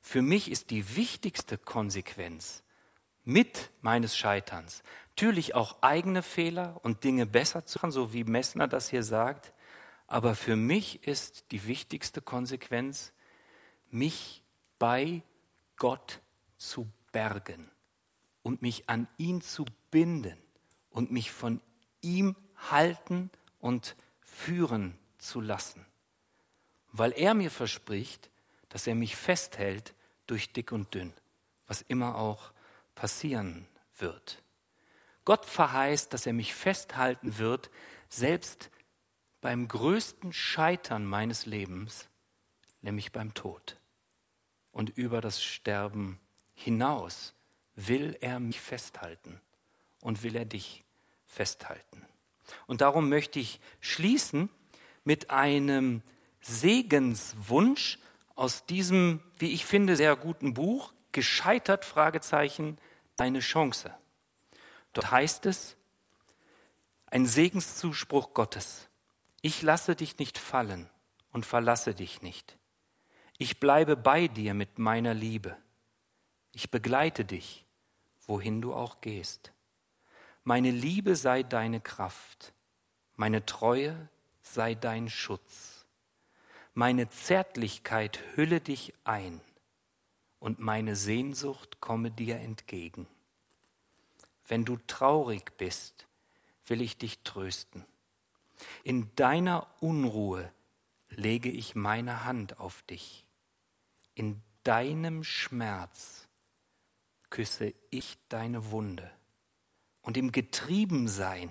Für mich ist die wichtigste Konsequenz mit meines Scheiterns natürlich auch eigene Fehler und Dinge besser zu machen, so wie Messner das hier sagt. Aber für mich ist die wichtigste Konsequenz, mich bei Gott zu bergen und mich an ihn zu binden und mich von ihm halten und führen zu lassen. Weil er mir verspricht, dass er mich festhält durch dick und dünn, was immer auch passieren wird. Gott verheißt, dass er mich festhalten wird, selbst beim größten Scheitern meines Lebens, nämlich beim Tod. Und über das Sterben hinaus will er mich festhalten und will er dich festhalten. Und darum möchte ich schließen mit einem Segenswunsch aus diesem, wie ich finde, sehr guten Buch, Gescheitert, Fragezeichen, deine Chance. Dort heißt es, ein Segenszuspruch Gottes. Ich lasse dich nicht fallen und verlasse dich nicht. Ich bleibe bei dir mit meiner Liebe. Ich begleite dich, wohin du auch gehst. Meine Liebe sei deine Kraft. Meine Treue sei dein Schutz. Meine Zärtlichkeit hülle dich ein und meine Sehnsucht komme dir entgegen. Wenn du traurig bist, will ich dich trösten. In deiner Unruhe lege ich meine Hand auf dich. In deinem Schmerz küsse ich deine Wunde. Und im Getriebensein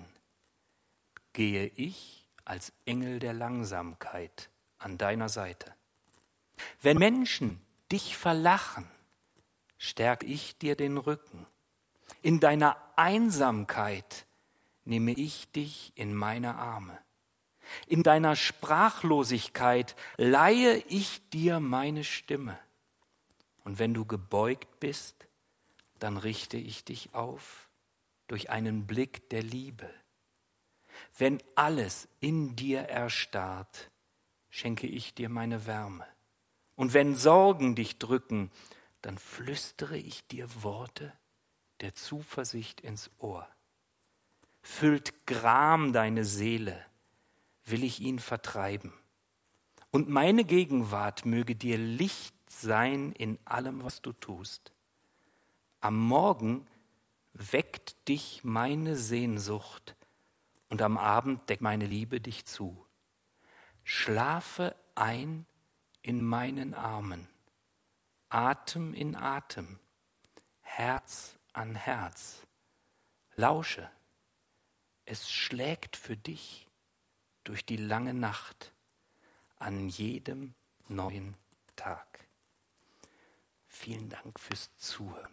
gehe ich als Engel der Langsamkeit an deiner Seite. Wenn Menschen dich verlachen, stärke ich dir den Rücken. In deiner Einsamkeit nehme ich dich in meine Arme. In deiner Sprachlosigkeit leihe ich dir meine Stimme. Und wenn du gebeugt bist, dann richte ich dich auf durch einen Blick der Liebe. Wenn alles in dir erstarrt, schenke ich dir meine Wärme. Und wenn Sorgen dich drücken, dann flüstere ich dir Worte der Zuversicht ins Ohr. Füllt Gram deine Seele, will ich ihn vertreiben. Und meine Gegenwart möge dir Licht sein in allem, was du tust. Am Morgen weckt dich meine Sehnsucht und am Abend deckt meine Liebe dich zu. Schlafe ein in meinen Armen, Atem in Atem, Herz an Herz. Lausche, es schlägt für dich durch die lange Nacht an jedem neuen Tag. Vielen Dank fürs Zuhören.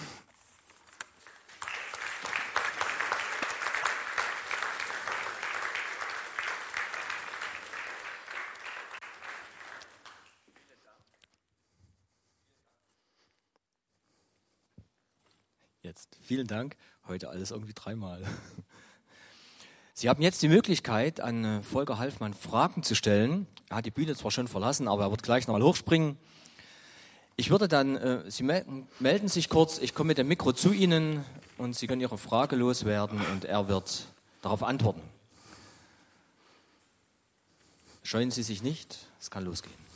Jetzt, vielen Dank. Heute alles irgendwie dreimal. Sie haben jetzt die Möglichkeit, an Volker Halfmann Fragen zu stellen. Er hat die Bühne zwar schon verlassen, aber er wird gleich nochmal hochspringen. Ich würde dann, äh, Sie melden, melden sich kurz, ich komme mit dem Mikro zu Ihnen und Sie können Ihre Frage loswerden und er wird darauf antworten. Scheuen Sie sich nicht, es kann losgehen.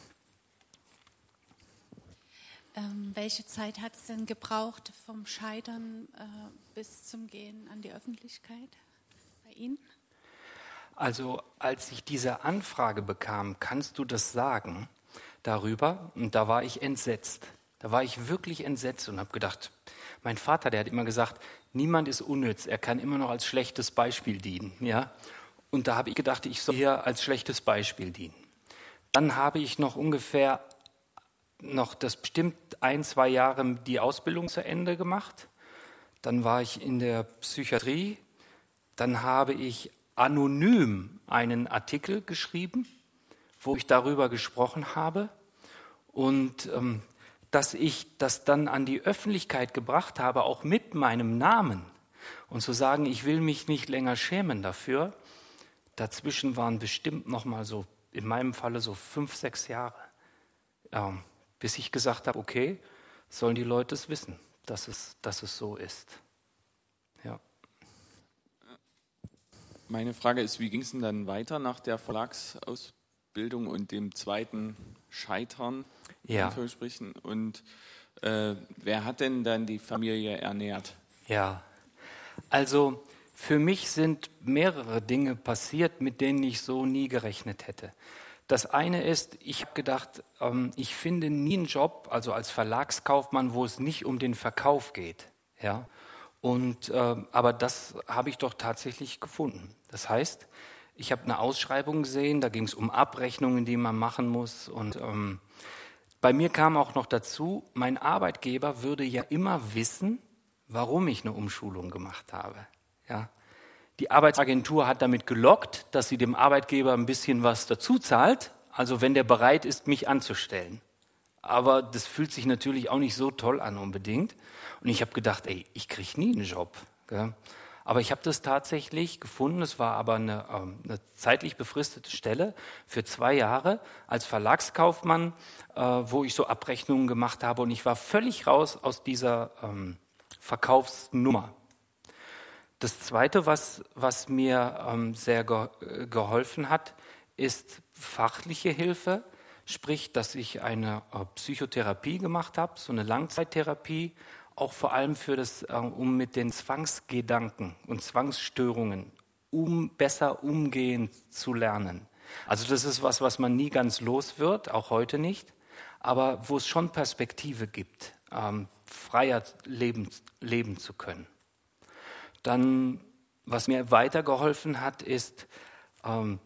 Ähm, welche Zeit hat es denn gebraucht vom Scheitern äh, bis zum Gehen an die Öffentlichkeit bei Ihnen? Also als ich diese Anfrage bekam, kannst du das sagen, darüber, und da war ich entsetzt. Da war ich wirklich entsetzt und habe gedacht, mein Vater, der hat immer gesagt, niemand ist unnütz, er kann immer noch als schlechtes Beispiel dienen. Ja? Und da habe ich gedacht, ich soll hier als schlechtes Beispiel dienen. Dann habe ich noch ungefähr noch das bestimmt ein, zwei Jahre die Ausbildung zu Ende gemacht. Dann war ich in der Psychiatrie. Dann habe ich anonym einen Artikel geschrieben, wo ich darüber gesprochen habe. Und ähm, dass ich das dann an die Öffentlichkeit gebracht habe, auch mit meinem Namen. Und zu sagen, ich will mich nicht länger schämen dafür. Dazwischen waren bestimmt noch mal so, in meinem Falle so fünf, sechs Jahre. Ähm, bis ich gesagt habe, okay, sollen die Leute es wissen, dass es, dass es so ist. Ja. Meine Frage ist, wie ging es denn dann weiter nach der Verlagsausbildung und dem zweiten Scheitern, in Ja. Anführungsstrichen? Und äh, wer hat denn dann die Familie ernährt? Ja, also für mich sind mehrere Dinge passiert, mit denen ich so nie gerechnet hätte. Das eine ist, ich habe gedacht, ähm, ich finde nie einen Job, also als Verlagskaufmann, wo es nicht um den Verkauf geht. Ja? Und, äh, aber das habe ich doch tatsächlich gefunden. Das heißt, ich habe eine Ausschreibung gesehen, da ging es um Abrechnungen, die man machen muss. Und ähm, bei mir kam auch noch dazu, mein Arbeitgeber würde ja immer wissen, warum ich eine Umschulung gemacht habe. Ja. Die Arbeitsagentur hat damit gelockt, dass sie dem Arbeitgeber ein bisschen was dazu zahlt, also wenn der bereit ist, mich anzustellen. Aber das fühlt sich natürlich auch nicht so toll an unbedingt. Und ich habe gedacht, ey, ich kriege nie einen Job. Gell? Aber ich habe das tatsächlich gefunden, es war aber eine, ähm, eine zeitlich befristete Stelle für zwei Jahre als Verlagskaufmann, äh, wo ich so Abrechnungen gemacht habe und ich war völlig raus aus dieser ähm, Verkaufsnummer. Das Zweite, was, was mir ähm, sehr ge- geholfen hat, ist fachliche Hilfe, sprich, dass ich eine äh, Psychotherapie gemacht habe, so eine Langzeittherapie, auch vor allem für das, äh, um mit den Zwangsgedanken und Zwangsstörungen um besser umgehen zu lernen. Also das ist was, was man nie ganz los wird, auch heute nicht, aber wo es schon Perspektive gibt, ähm, freier leben, leben zu können. Dann, was mir weitergeholfen hat, ist ähm,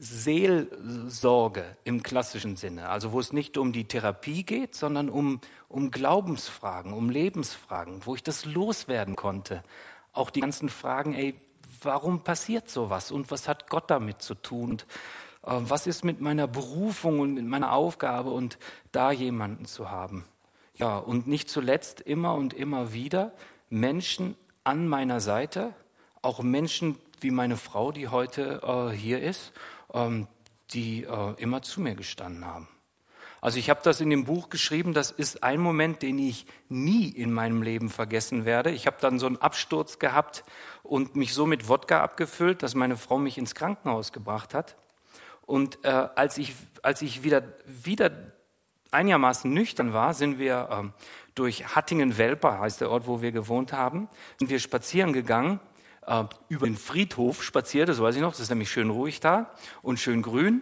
Seelsorge im klassischen Sinne. Also wo es nicht um die Therapie geht, sondern um, um Glaubensfragen, um Lebensfragen, wo ich das loswerden konnte. Auch die ganzen Fragen, ey, warum passiert sowas und was hat Gott damit zu tun? Und, äh, was ist mit meiner Berufung und mit meiner Aufgabe und da jemanden zu haben? Ja, und nicht zuletzt immer und immer wieder Menschen an meiner Seite, auch Menschen wie meine Frau, die heute äh, hier ist, ähm, die äh, immer zu mir gestanden haben. Also ich habe das in dem Buch geschrieben, das ist ein Moment, den ich nie in meinem Leben vergessen werde. Ich habe dann so einen Absturz gehabt und mich so mit Wodka abgefüllt, dass meine Frau mich ins Krankenhaus gebracht hat. Und äh, als ich, als ich wieder, wieder einigermaßen nüchtern war, sind wir ähm, durch Hattingen-Welper, heißt der Ort, wo wir gewohnt haben, sind wir spazieren gegangen, äh, über den Friedhof spaziert, das weiß ich noch, das ist nämlich schön ruhig da und schön grün.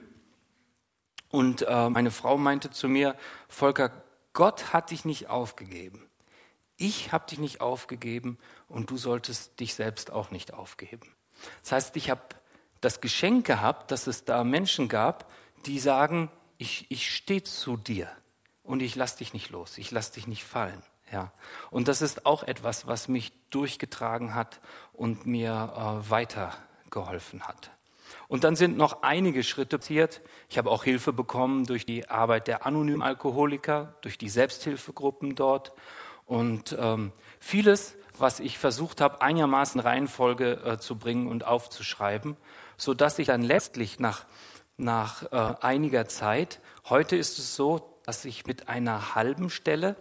Und äh, meine Frau meinte zu mir, Volker, Gott hat dich nicht aufgegeben. Ich habe dich nicht aufgegeben und du solltest dich selbst auch nicht aufgeben. Das heißt, ich habe das Geschenk gehabt, dass es da Menschen gab, die sagen, ich, ich stehe zu dir. Und ich lasse dich nicht los, ich lasse dich nicht fallen. Ja. Und das ist auch etwas, was mich durchgetragen hat und mir äh, weitergeholfen hat. Und dann sind noch einige Schritte passiert. Ich habe auch Hilfe bekommen durch die Arbeit der anonymen Alkoholiker, durch die Selbsthilfegruppen dort. Und ähm, vieles, was ich versucht habe, einigermaßen Reihenfolge äh, zu bringen und aufzuschreiben, sodass ich dann letztlich nach, nach äh, einiger Zeit, heute ist es so, dass ich mit einer halben Stelle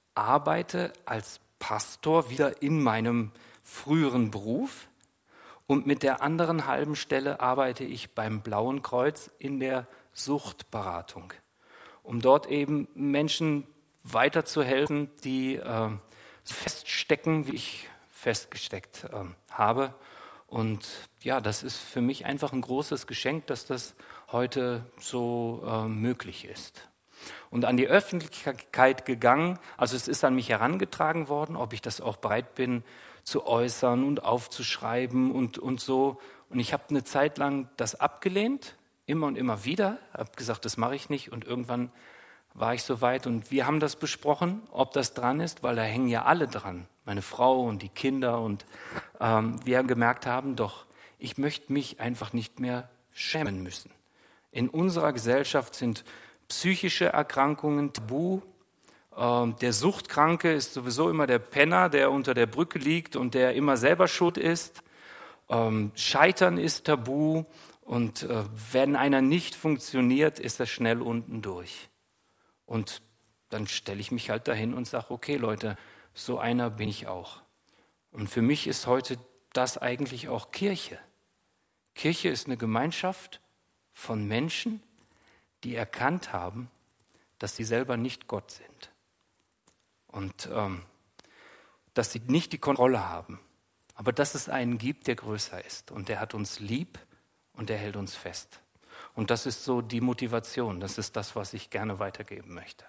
arbeite als Pastor wieder in meinem früheren Beruf und mit der anderen halben Stelle arbeite ich beim Blauen Kreuz in der Suchtberatung, um dort eben Menschen weiterzuhelfen, die äh, feststecken, wie ich festgesteckt äh, habe. Und ja, das ist für mich einfach ein großes Geschenk, dass das heute so äh, möglich ist. Und an die Öffentlichkeit gegangen, also es ist an mich herangetragen worden, ob ich das auch bereit bin zu äußern und aufzuschreiben und, und so. Und ich habe eine Zeit lang das abgelehnt, immer und immer wieder, habe gesagt, das mache ich nicht und irgendwann war ich soweit und wir haben das besprochen, ob das dran ist, weil da hängen ja alle dran, meine Frau und die Kinder und ähm, wir gemerkt haben, doch, ich möchte mich einfach nicht mehr schämen müssen. In unserer Gesellschaft sind psychische Erkrankungen tabu. Ähm, der Suchtkranke ist sowieso immer der Penner, der unter der Brücke liegt und der immer selber schuld ist. Ähm, Scheitern ist tabu und äh, wenn einer nicht funktioniert, ist er schnell unten durch. Und dann stelle ich mich halt dahin und sage, okay Leute, so einer bin ich auch. Und für mich ist heute das eigentlich auch Kirche. Kirche ist eine Gemeinschaft von Menschen, die erkannt haben, dass sie selber nicht Gott sind. Und ähm, dass sie nicht die Kontrolle haben. Aber dass es einen gibt, der größer ist. Und der hat uns lieb und der hält uns fest. Und das ist so die Motivation. Das ist das, was ich gerne weitergeben möchte.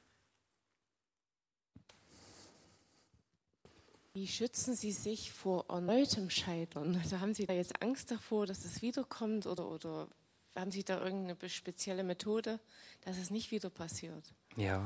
Wie schützen Sie sich vor erneutem Scheitern? Also haben Sie da jetzt Angst davor, dass es wiederkommt oder, oder haben Sie da irgendeine spezielle Methode, dass es nicht wieder passiert? Ja.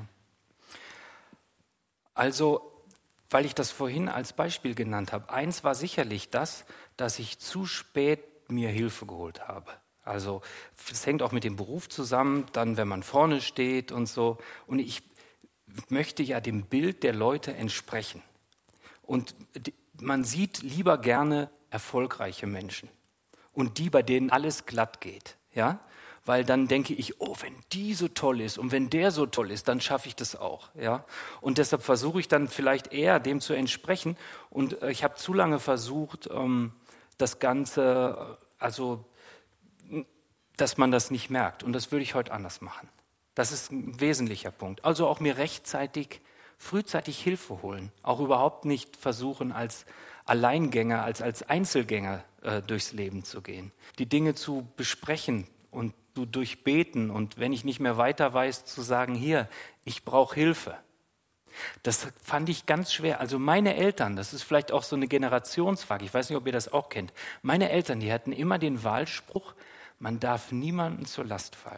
Also, weil ich das vorhin als Beispiel genannt habe, eins war sicherlich das, dass ich zu spät mir Hilfe geholt habe. Also es hängt auch mit dem Beruf zusammen, dann wenn man vorne steht und so. Und ich möchte ja dem Bild der Leute entsprechen. Und man sieht lieber gerne erfolgreiche Menschen und die, bei denen alles glatt geht, ja? Weil dann denke ich, oh, wenn die so toll ist und wenn der so toll ist, dann schaffe ich das auch, ja? Und deshalb versuche ich dann vielleicht eher dem zu entsprechen. Und ich habe zu lange versucht, das Ganze, also, dass man das nicht merkt. Und das würde ich heute anders machen. Das ist ein wesentlicher Punkt. Also auch mir rechtzeitig frühzeitig Hilfe holen, auch überhaupt nicht versuchen, als Alleingänger, als, als Einzelgänger äh, durchs Leben zu gehen. Die Dinge zu besprechen und zu durchbeten und wenn ich nicht mehr weiter weiß, zu sagen, hier, ich brauche Hilfe. Das fand ich ganz schwer. Also meine Eltern, das ist vielleicht auch so eine Generationsfrage, ich weiß nicht, ob ihr das auch kennt, meine Eltern, die hatten immer den Wahlspruch, man darf niemandem zur Last fallen.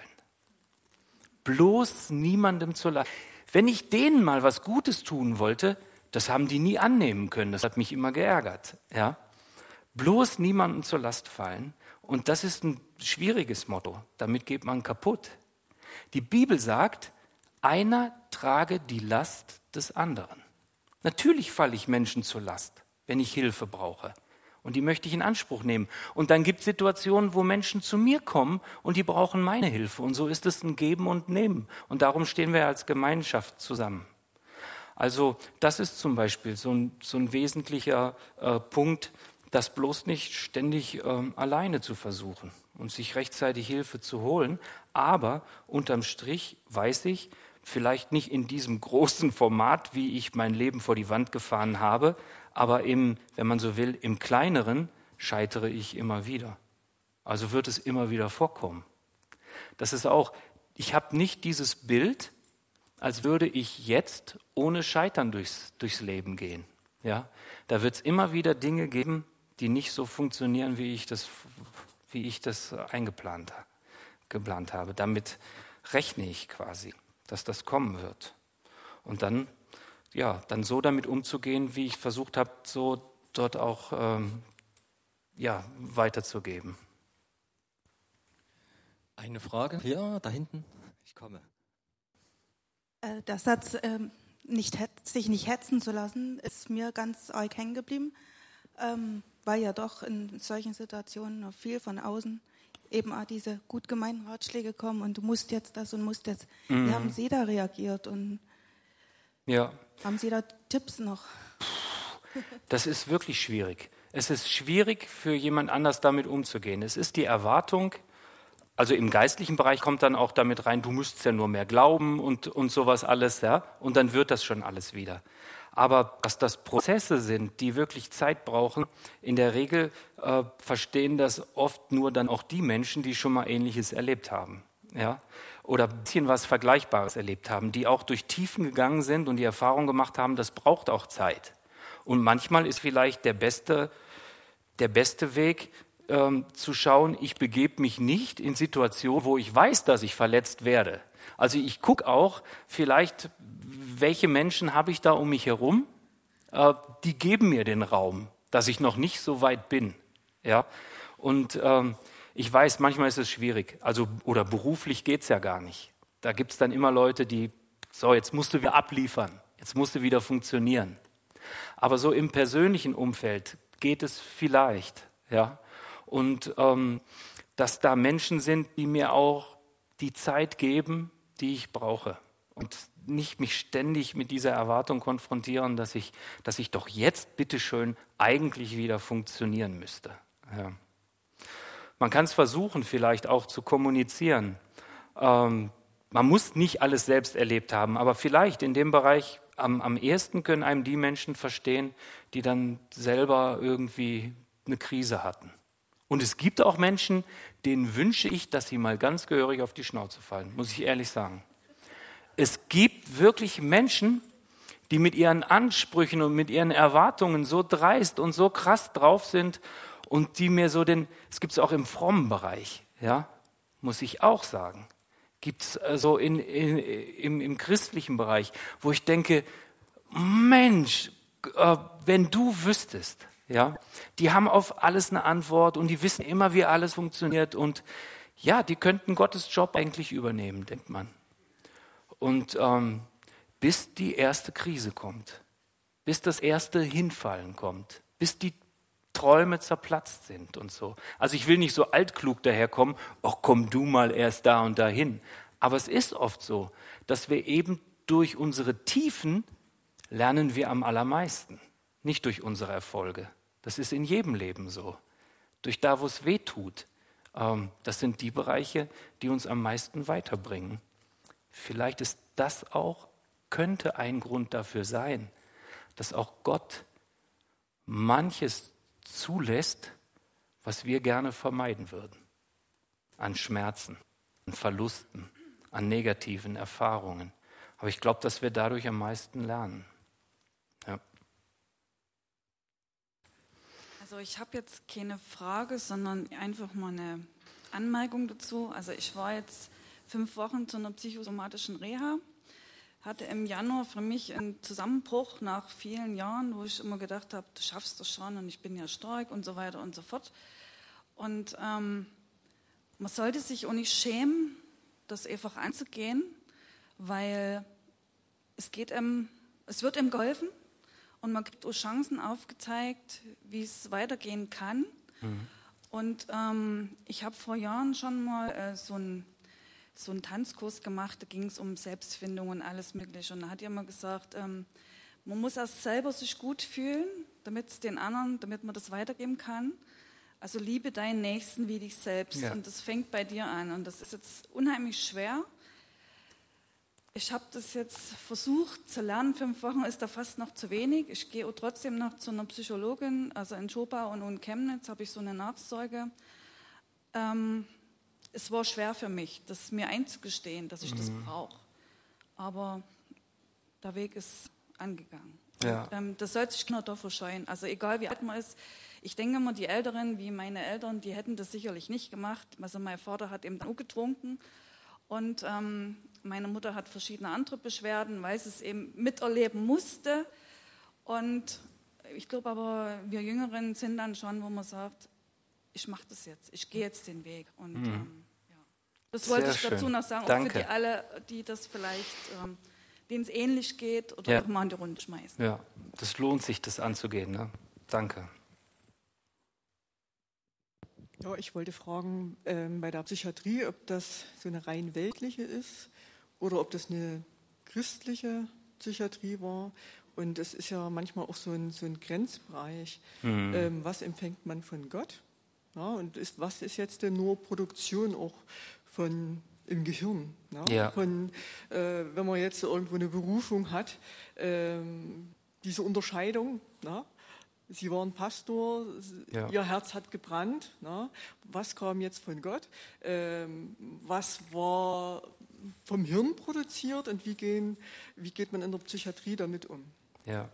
Bloß niemandem zur Last. Wenn ich denen mal was Gutes tun wollte, das haben die nie annehmen können. Das hat mich immer geärgert. Ja? Bloß niemandem zur Last fallen. Und das ist ein schwieriges Motto. Damit geht man kaputt. Die Bibel sagt, einer trage die Last des anderen. Natürlich falle ich Menschen zur Last, wenn ich Hilfe brauche. Und die möchte ich in Anspruch nehmen. Und dann gibt es Situationen, wo Menschen zu mir kommen und die brauchen meine Hilfe. Und so ist es ein Geben und Nehmen. Und darum stehen wir als Gemeinschaft zusammen. Also das ist zum Beispiel so ein, so ein wesentlicher äh, Punkt, das bloß nicht ständig äh, alleine zu versuchen und sich rechtzeitig Hilfe zu holen. Aber unterm Strich weiß ich, vielleicht nicht in diesem großen Format, wie ich mein Leben vor die Wand gefahren habe, aber im, wenn man so will, im Kleineren scheitere ich immer wieder. Also wird es immer wieder vorkommen. Das ist auch, ich habe nicht dieses Bild, als würde ich jetzt ohne Scheitern durchs, durchs Leben gehen. Ja? Da wird es immer wieder Dinge geben, die nicht so funktionieren, wie ich das, wie ich das eingeplant geplant habe. Damit rechne ich quasi, dass das kommen wird. Und dann ja, dann so damit umzugehen, wie ich versucht habe, so dort auch ähm, ja, weiterzugeben. Eine Frage? Ja, da hinten. Ich komme. Äh, der Satz, ähm, nicht, sich nicht hetzen zu lassen, ist mir ganz arg hängen geblieben, ähm, weil ja doch in solchen Situationen noch viel von außen eben auch diese gut gemeinten Ratschläge kommen und du musst jetzt das und musst jetzt. Mhm. Wie haben Sie da reagiert und ja. Haben Sie da Tipps noch? Das ist wirklich schwierig. Es ist schwierig für jemand anders damit umzugehen. Es ist die Erwartung, also im geistlichen Bereich kommt dann auch damit rein, du müsstest ja nur mehr glauben und, und sowas alles, ja, und dann wird das schon alles wieder. Aber dass das Prozesse sind, die wirklich Zeit brauchen, in der Regel äh, verstehen das oft nur dann auch die Menschen, die schon mal Ähnliches erlebt haben, ja. Oder ein bisschen was Vergleichbares erlebt haben, die auch durch Tiefen gegangen sind und die Erfahrung gemacht haben, das braucht auch Zeit. Und manchmal ist vielleicht der beste, der beste Weg, ähm, zu schauen, ich begebe mich nicht in Situationen, wo ich weiß, dass ich verletzt werde. Also ich gucke auch vielleicht, welche Menschen habe ich da um mich herum, äh, die geben mir den Raum, dass ich noch nicht so weit bin. Ja? Und ähm, ich weiß, manchmal ist es schwierig, also oder beruflich geht es ja gar nicht. Da gibt es dann immer Leute, die, so jetzt musst du wieder abliefern, jetzt musst du wieder funktionieren. Aber so im persönlichen Umfeld geht es vielleicht, ja. Und ähm, dass da Menschen sind, die mir auch die Zeit geben, die ich brauche. Und nicht mich ständig mit dieser Erwartung konfrontieren, dass ich, dass ich doch jetzt bitteschön eigentlich wieder funktionieren müsste. Ja. Man kann es versuchen, vielleicht auch zu kommunizieren. Ähm, man muss nicht alles selbst erlebt haben, aber vielleicht in dem Bereich am, am ehesten können einem die Menschen verstehen, die dann selber irgendwie eine Krise hatten. Und es gibt auch Menschen, denen wünsche ich, dass sie mal ganz gehörig auf die Schnauze fallen, muss ich ehrlich sagen. Es gibt wirklich Menschen, die mit ihren Ansprüchen und mit ihren Erwartungen so dreist und so krass drauf sind und die mir so den, es gibt es auch im frommen Bereich, ja, muss ich auch sagen, gibt es so in, in, im, im christlichen Bereich, wo ich denke, Mensch, äh, wenn du wüsstest, ja, die haben auf alles eine Antwort und die wissen immer, wie alles funktioniert und ja, die könnten Gottes Job eigentlich übernehmen, denkt man. Und ähm, bis die erste Krise kommt, bis das erste Hinfallen kommt, bis die Träume zerplatzt sind und so. Also ich will nicht so altklug daherkommen, ach komm du mal erst da und dahin. Aber es ist oft so, dass wir eben durch unsere Tiefen lernen wir am allermeisten, nicht durch unsere Erfolge. Das ist in jedem Leben so. Durch da, wo es weh tut. Ähm, das sind die Bereiche, die uns am meisten weiterbringen. Vielleicht ist das auch, könnte ein Grund dafür sein, dass auch Gott manches zulässt, was wir gerne vermeiden würden. An Schmerzen, an Verlusten, an negativen Erfahrungen. Aber ich glaube, dass wir dadurch am meisten lernen. Ja. Also ich habe jetzt keine Frage, sondern einfach mal eine Anmerkung dazu. Also ich war jetzt fünf Wochen zu einer psychosomatischen Reha, hatte im Januar für mich einen Zusammenbruch nach vielen Jahren, wo ich immer gedacht habe, du schaffst das schon und ich bin ja stark und so weiter und so fort. Und ähm, man sollte sich auch nicht schämen, das einfach anzugehen, weil es geht einem, es wird einem geholfen und man kriegt auch Chancen aufgezeigt, wie es weitergehen kann. Mhm. Und ähm, ich habe vor Jahren schon mal äh, so ein so einen Tanzkurs gemacht, da ging es um Selbstfindung und alles Mögliche. Und da hat jemand gesagt, ähm, man muss erst selber sich gut fühlen, damit es den anderen, damit man das weitergeben kann. Also liebe deinen Nächsten wie dich selbst. Ja. Und das fängt bei dir an. Und das ist jetzt unheimlich schwer. Ich habe das jetzt versucht zu lernen. Fünf Wochen ist da fast noch zu wenig. Ich gehe auch trotzdem noch zu einer Psychologin, also in Schopau und in Chemnitz habe ich so eine Nachsorge. Ähm, Es war schwer für mich, das mir einzugestehen, dass ich mhm. das brauche. Aber der Weg ist angegangen. Ja. Und, ähm, das sollte sich nur davor scheuen. Also egal wie alt man ist, ich denke immer, die Älteren, wie meine Eltern, die hätten das sicherlich nicht gemacht. Also mein Vater hat eben auch getrunken und ähm, meine Mutter hat verschiedene andere Beschwerden, weil sie es eben miterleben musste. Und ich glaube aber, wir Jüngeren sind dann schon, wo man sagt, ich mache das jetzt, ich gehe jetzt den Weg. Und mhm. ähm, ja. Das wollte Sehr ich dazu schön. noch sagen, Danke. auch für die alle, die das vielleicht, ähm, denen es ähnlich geht oder ja. auch mal in die Runde schmeißen. Ja, das lohnt sich, das anzugehen. Ne? Danke. Ja, ich wollte fragen, ähm, bei der Psychiatrie, ob das so eine rein weltliche ist oder ob das eine christliche Psychiatrie war. Und es ist ja manchmal auch so ein, so ein Grenzbereich. Mhm. Ähm, was empfängt man von Gott? Ja, und ist, was ist jetzt denn nur Produktion auch von im Gehirn? Ja? Ja. Von, äh, wenn man jetzt irgendwo eine Berufung hat, ähm, diese Unterscheidung, na? Sie waren Pastor, ja. Ihr Herz hat gebrannt. Na? Was kam jetzt von Gott? Ähm, was war vom Hirn produziert und wie, gehen, wie geht man in der Psychiatrie damit um? Ja.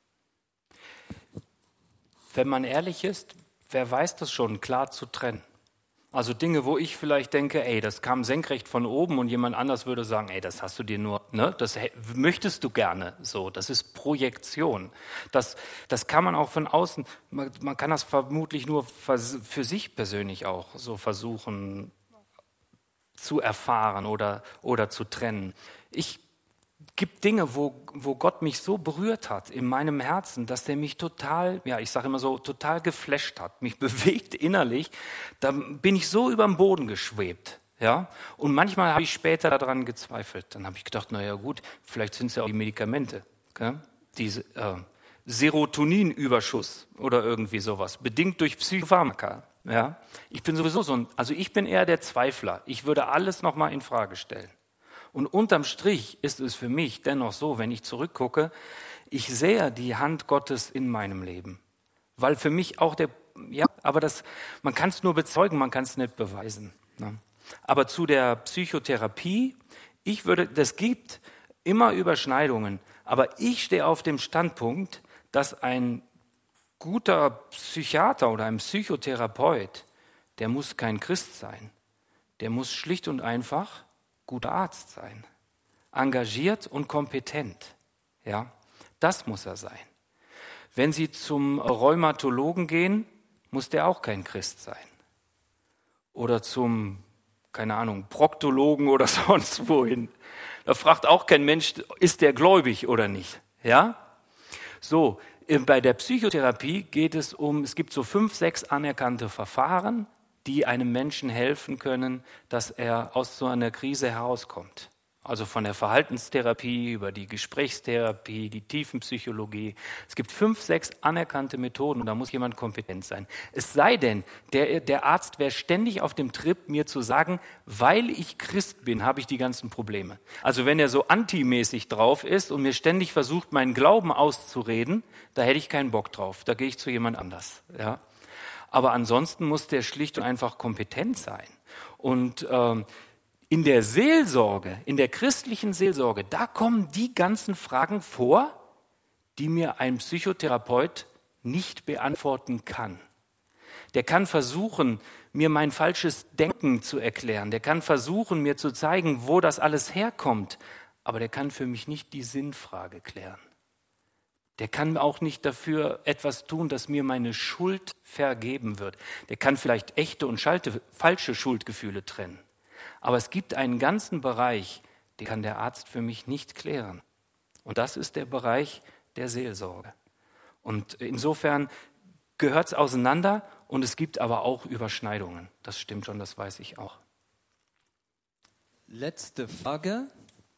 Wenn man ehrlich ist, wer weiß das schon, klar zu trennen. Also Dinge, wo ich vielleicht denke, ey, das kam senkrecht von oben und jemand anders würde sagen, ey, das hast du dir nur, ne, das möchtest du gerne so, das ist Projektion. Das, das kann man auch von außen, man, man kann das vermutlich nur für sich persönlich auch so versuchen zu erfahren oder, oder zu trennen. Ich gibt Dinge, wo, wo Gott mich so berührt hat in meinem Herzen, dass der mich total, ja, ich sage immer so, total geflasht hat, mich bewegt innerlich. Da bin ich so über den Boden geschwebt. Ja? Und manchmal habe ich später daran gezweifelt. Dann habe ich gedacht, naja gut, vielleicht sind es ja auch die Medikamente, gell? Diese äh, Serotoninüberschuss oder irgendwie sowas, bedingt durch Psychopharmaka. Ja? Ich bin sowieso so ein, also ich bin eher der Zweifler. Ich würde alles nochmal in Frage stellen. Und unterm Strich ist es für mich dennoch so, wenn ich zurückgucke, ich sehe die Hand Gottes in meinem Leben. Weil für mich auch der, ja, aber das, man kann es nur bezeugen, man kann es nicht beweisen. Ne? Aber zu der Psychotherapie, ich würde, das gibt immer Überschneidungen, aber ich stehe auf dem Standpunkt, dass ein guter Psychiater oder ein Psychotherapeut, der muss kein Christ sein. Der muss schlicht und einfach guter Arzt sein. Engagiert und kompetent. Ja, das muss er sein. Wenn Sie zum Rheumatologen gehen, muss der auch kein Christ sein. Oder zum, keine Ahnung, Proktologen oder sonst wohin. Da fragt auch kein Mensch, ist der gläubig oder nicht. Ja? So, bei der Psychotherapie geht es um, es gibt so fünf, sechs anerkannte Verfahren, die einem Menschen helfen können, dass er aus so einer Krise herauskommt. Also von der Verhaltenstherapie über die Gesprächstherapie, die Tiefenpsychologie. Es gibt fünf, sechs anerkannte Methoden und da muss jemand kompetent sein. Es sei denn, der, der Arzt wäre ständig auf dem Trip, mir zu sagen, weil ich Christ bin, habe ich die ganzen Probleme. Also wenn er so antimäßig drauf ist und mir ständig versucht, meinen Glauben auszureden, da hätte ich keinen Bock drauf. Da gehe ich zu jemand anders. Ja? Aber ansonsten muss der schlicht und einfach kompetent sein. Und ähm, in der Seelsorge, in der christlichen Seelsorge, da kommen die ganzen Fragen vor, die mir ein Psychotherapeut nicht beantworten kann. Der kann versuchen, mir mein falsches Denken zu erklären. Der kann versuchen, mir zu zeigen, wo das alles herkommt. Aber der kann für mich nicht die Sinnfrage klären. Der kann auch nicht dafür etwas tun, dass mir meine Schuld vergeben wird. Der kann vielleicht echte und schalte, falsche Schuldgefühle trennen. Aber es gibt einen ganzen Bereich, den kann der Arzt für mich nicht klären. Und das ist der Bereich der Seelsorge. Und insofern gehört es auseinander und es gibt aber auch Überschneidungen. Das stimmt schon, das weiß ich auch. Letzte Frage.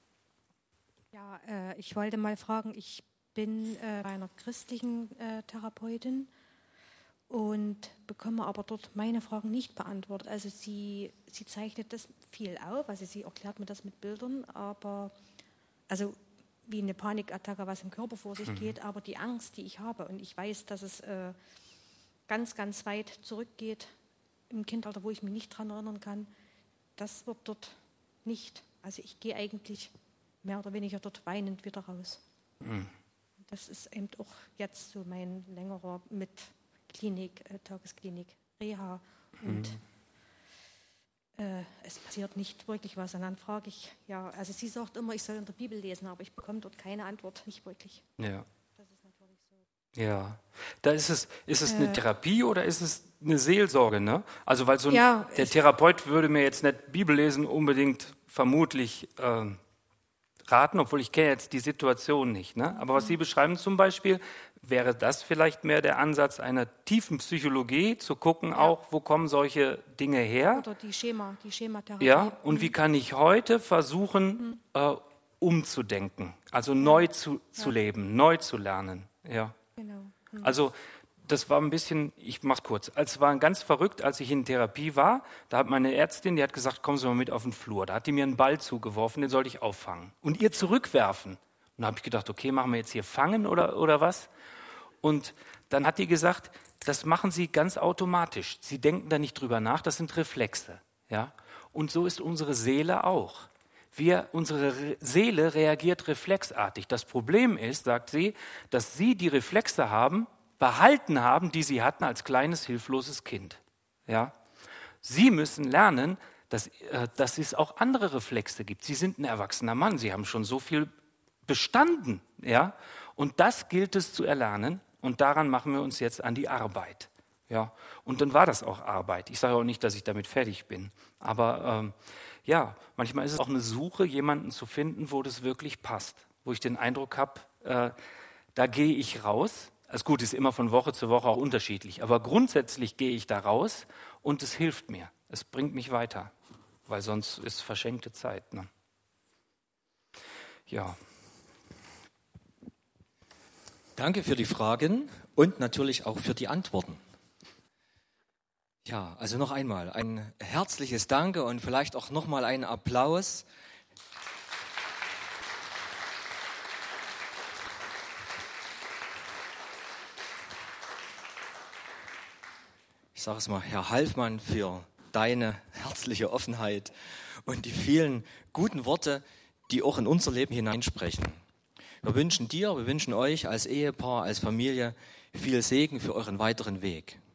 Ja, äh, ich wollte mal fragen, ich bin äh, bei einer christlichen äh, Therapeutin und bekomme aber dort meine Fragen nicht beantwortet. Also sie, sie zeichnet das viel auf, also sie erklärt mir das mit Bildern, aber also wie eine Panikattacke, was im Körper vor sich mhm. geht, aber die Angst, die ich habe und ich weiß, dass es äh, ganz, ganz weit zurückgeht im Kindalter, wo ich mich nicht dran erinnern kann, das wird dort nicht. Also ich gehe eigentlich mehr oder weniger dort weinend wieder raus. Mhm. Das ist eben auch jetzt so mein längerer mit Klinik, äh, Tagesklinik, Reha und mhm. äh, es passiert nicht wirklich was. Und dann frage ich, ja, also sie sagt immer, ich soll in der Bibel lesen, aber ich bekomme dort keine Antwort, nicht wirklich. Ja. Das ist natürlich so. Ja, da ist es, ist es eine äh, Therapie oder ist es eine Seelsorge, ne? Also weil so ein, ja, der Therapeut würde mir jetzt nicht Bibel lesen unbedingt vermutlich äh, raten, obwohl ich kenne jetzt die Situation nicht. Ne? Aber was Sie beschreiben zum Beispiel, wäre das vielleicht mehr der Ansatz einer tiefen Psychologie, zu gucken ja. auch, wo kommen solche Dinge her? Oder die Schema, die Schematherapie. Ja, und mhm. wie kann ich heute versuchen, mhm. äh, umzudenken, also ja. neu zu, zu ja. leben, neu zu lernen. Ja. Genau. Mhm. Also das war ein bisschen, ich mach's kurz, es war ganz verrückt, als ich in Therapie war, da hat meine Ärztin, die hat gesagt, kommen Sie mal mit auf den Flur. Da hat die mir einen Ball zugeworfen, den sollte ich auffangen und ihr zurückwerfen. Und da habe ich gedacht, okay, machen wir jetzt hier fangen oder, oder was? Und dann hat die gesagt, das machen Sie ganz automatisch. Sie denken da nicht drüber nach, das sind Reflexe. Ja? Und so ist unsere Seele auch. Wir, unsere Re- Seele reagiert reflexartig. Das Problem ist, sagt sie, dass Sie die Reflexe haben, behalten haben, die sie hatten als kleines, hilfloses Kind. Ja? Sie müssen lernen, dass, äh, dass es auch andere Reflexe gibt. Sie sind ein erwachsener Mann, Sie haben schon so viel bestanden. Ja? Und das gilt es zu erlernen und daran machen wir uns jetzt an die Arbeit. Ja? Und dann war das auch Arbeit. Ich sage auch nicht, dass ich damit fertig bin. Aber ähm, ja, manchmal ist es auch eine Suche, jemanden zu finden, wo das wirklich passt. Wo ich den Eindruck habe, äh, da gehe ich raus. Das Gute ist immer von Woche zu Woche auch unterschiedlich, aber grundsätzlich gehe ich da raus und es hilft mir. Es bringt mich weiter. weil sonst ist verschenkte Zeit. Ne? Ja. Danke für die Fragen und natürlich auch für die Antworten. Ja, also noch einmal ein herzliches Danke und vielleicht auch nochmal einen Applaus. Ich sage es mal, Herr Halfmann, für deine herzliche Offenheit und die vielen guten Worte, die auch in unser Leben hineinsprechen. Wir wünschen dir, wir wünschen euch als Ehepaar, als Familie viel Segen für euren weiteren Weg.